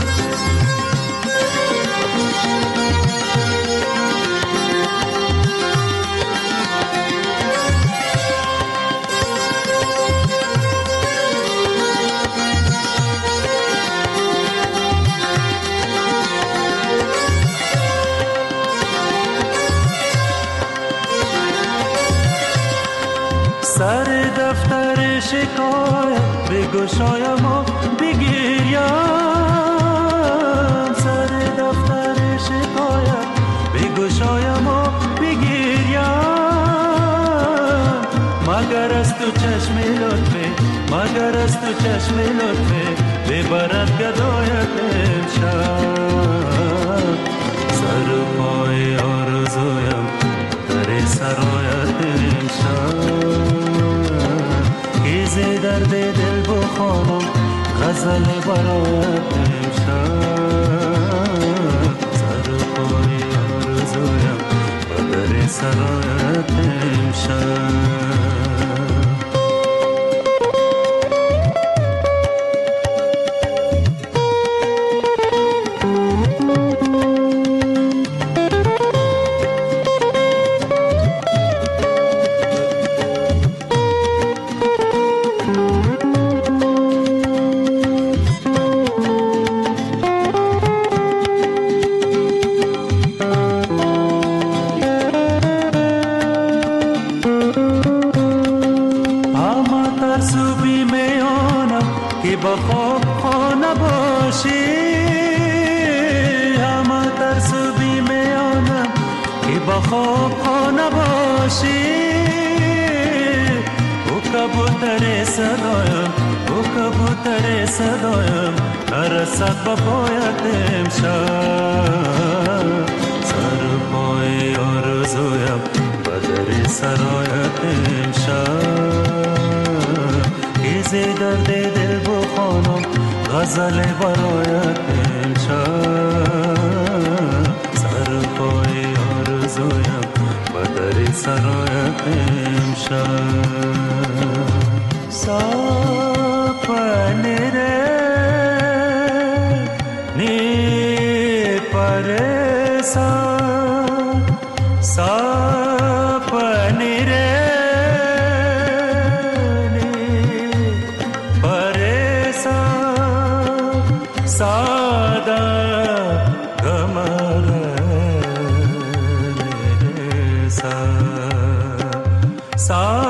سر دفتر شکایت بگشایم و بگیریم، سر دفتر شکایت بگشایم و بگیریم، مگر از تو چشم لطفه، مگر از تو چشم لطفه ببرد گدایت امشب، سر پای آرزویم در سرایت امشب، درد دل بخوانم غزل برایت امشب، سر پای آرزویم و در سرایت امشب. غزل برایت امشب سر پای آرزویم و در سرایت امشب سپنه ره نی پرسان سپنه ره सादा गमर सा सा